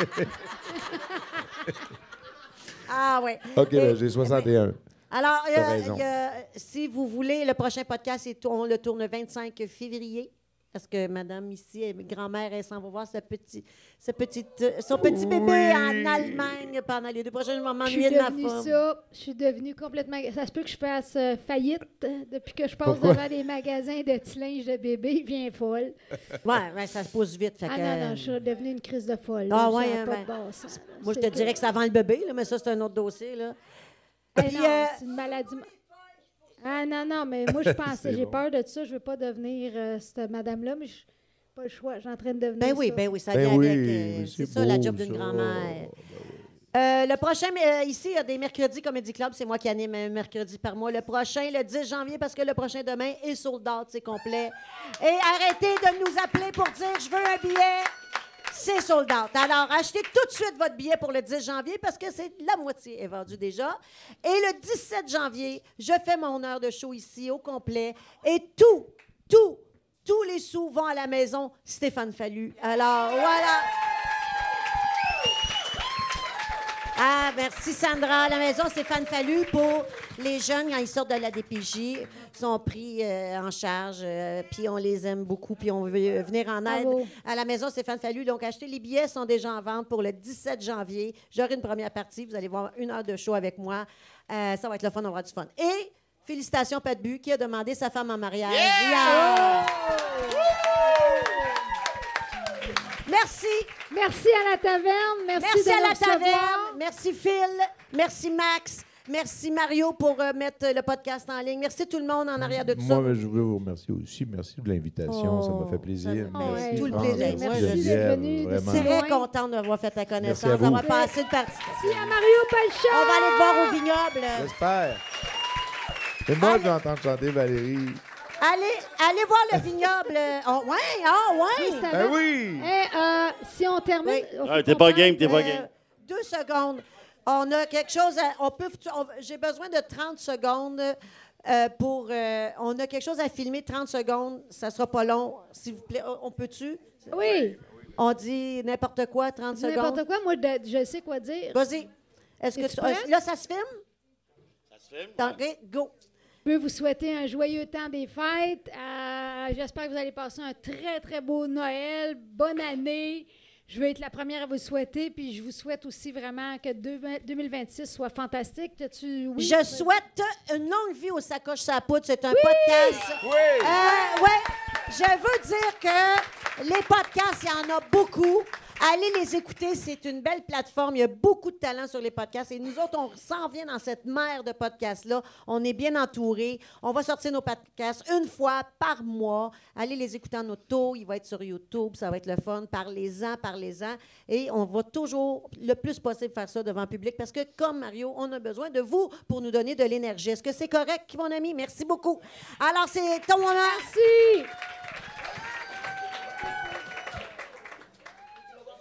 Ah, oui. OK, là, Et- j'ai soixante et un. Alors, T'as euh, raison. il y a- si vous voulez, le prochain podcast, c'est- on le tourne le vingt-cinq février. Parce que madame ici, elle- grand-mère, elle s'en va voir sa petit, sa petite, euh, son petit bébé Oui. en Allemagne pendant les deux prochains mois. Je suis m'ennuyer de ma devenue femme. ça. Je suis devenue complètement. Ça se peut que je fasse euh, faillite euh, depuis que je passe Pourquoi? devant les magasins de petits linges de bébé. Il vient folle. Ouais, ouais, ça se pose vite. Fait Ah que, non, non, je suis devenue une crise de folle. Ah là. ouais, Ça a hein, pas ben, de bon sens. moi, je C'est te dirais que c'est avant le bébé, là, mais ça, c'est un autre dossier. Là. Eh Puis, non, euh, c'est une maladie. Ah non, non, mais moi, je pensais, C'est j'ai bon. peur de ça. Je veux pas devenir euh, cette madame-là, mais je pas le choix. Je suis en train de devenir Ben oui, ça. ben oui, ça Ben vient oui, avec. euh, mais c'est c'est ça, la beau, job d'une ça. grand-mère. Ben oui. Euh, le prochain, euh, ici, il y a des mercredis Comedy Club. C'est moi qui anime un mercredi par mois. Le prochain, le dix janvier, parce que le prochain demain est sold out, c'est complet. Et arrêtez de nous appeler pour dire « Je veux un billet ». C'est sold out. Alors, achetez tout de suite votre billet pour le dix janvier parce que c'est la moitié est vendue déjà. Et le dix-sept janvier, je fais mon heure de show ici au complet. Et tout, tout, tous les sous vont à la maison Stéphane Fallu. Alors, voilà. Ah, merci Sandra. À la maison Stéphane Fallu pour les jeunes quand ils sortent de la D P J. Ils sont pris euh, en charge, euh, puis on les aime beaucoup, puis on veut euh, venir en aide. Bravo. À la maison Stéphane Fallu. Donc, achetez les billets, sont déjà en vente pour le dix-sept janvier. J'aurai une première partie. Vous allez voir une heure de show avec moi. Euh, ça va être le fun, on va avoir du fun. Et félicitations, Pat Bu, qui a demandé sa femme en mariage. Yeah! Merci. Merci à la taverne. Merci, Merci de à nous la recevoir. taverne. Merci Phil. Merci Max. Merci Mario pour euh, mettre le podcast en ligne. Merci tout le monde en arrière de tout Moi, ça. ben, je veux vous remercier aussi. Merci de l'invitation. ça m'a fait plaisir. ça- Merci, ouais, tout le France, plaisir. Merci, Merci d'être Geneviève, venu de vraiment. si Très loin. contente d'avoir fait ta Merci à connaissance, vous. d'avoir passé le parti. Merci à Mario Pelchat. On va aller te voir au vignoble. J'espère. Et moi, je vais entendre chanter Valérie. Allez, allez voir le vignoble. Oh, ouais, ah, ouais. Juste Ben avant. oui! Eh, euh, si on termine. Oui. on Ah, faut t'es qu'on pas parle game, t'es de- pas Euh, game. deux secondes. On a quelque chose à. On peut. on- J'ai besoin de trente secondes euh, pour. euh, on a quelque chose à filmer, trente secondes. Ça sera pas long, s'il vous plaît. On peut-tu? Oui, On dit n'importe quoi, trente dis n'importe secondes. quoi. Moi, de- je sais quoi dire. Vas-y. Est-ce que Es-tu tu- prête? là, ça se filme? Ça se filme? Donc, OK, go. Je veux vous souhaiter un joyeux temps des fêtes. Euh, J'espère que vous allez passer un très, très beau Noël. Bonne année. Je veux être la première à vous souhaiter, puis je vous souhaite aussi vraiment que deux- deux mille vingt-six soit fantastique. T'as-tu- oui? Je souhaite une longue vie aux sacoches à poudre. C'est un podcast. Oui! Euh, ouais. Je veux dire que les podcasts, il y en a beaucoup. Allez les écouter, c'est une belle plateforme. Il y a beaucoup de talent sur les podcasts. Et nous autres, on s'en vient dans cette mer de podcasts-là. On est bien entourés. On va sortir nos podcasts une fois par mois. Allez les écouter en auto. Il va être sur YouTube. Ça va être le fun. Parlez-en, parlez-en. Et on va toujours, le plus possible, faire ça devant le public parce que, comme Mario, on a besoin de vous pour nous donner de l'énergie. Est-ce que c'est correct, mon ami? Merci beaucoup. Alors, c'est ton moment. Merci!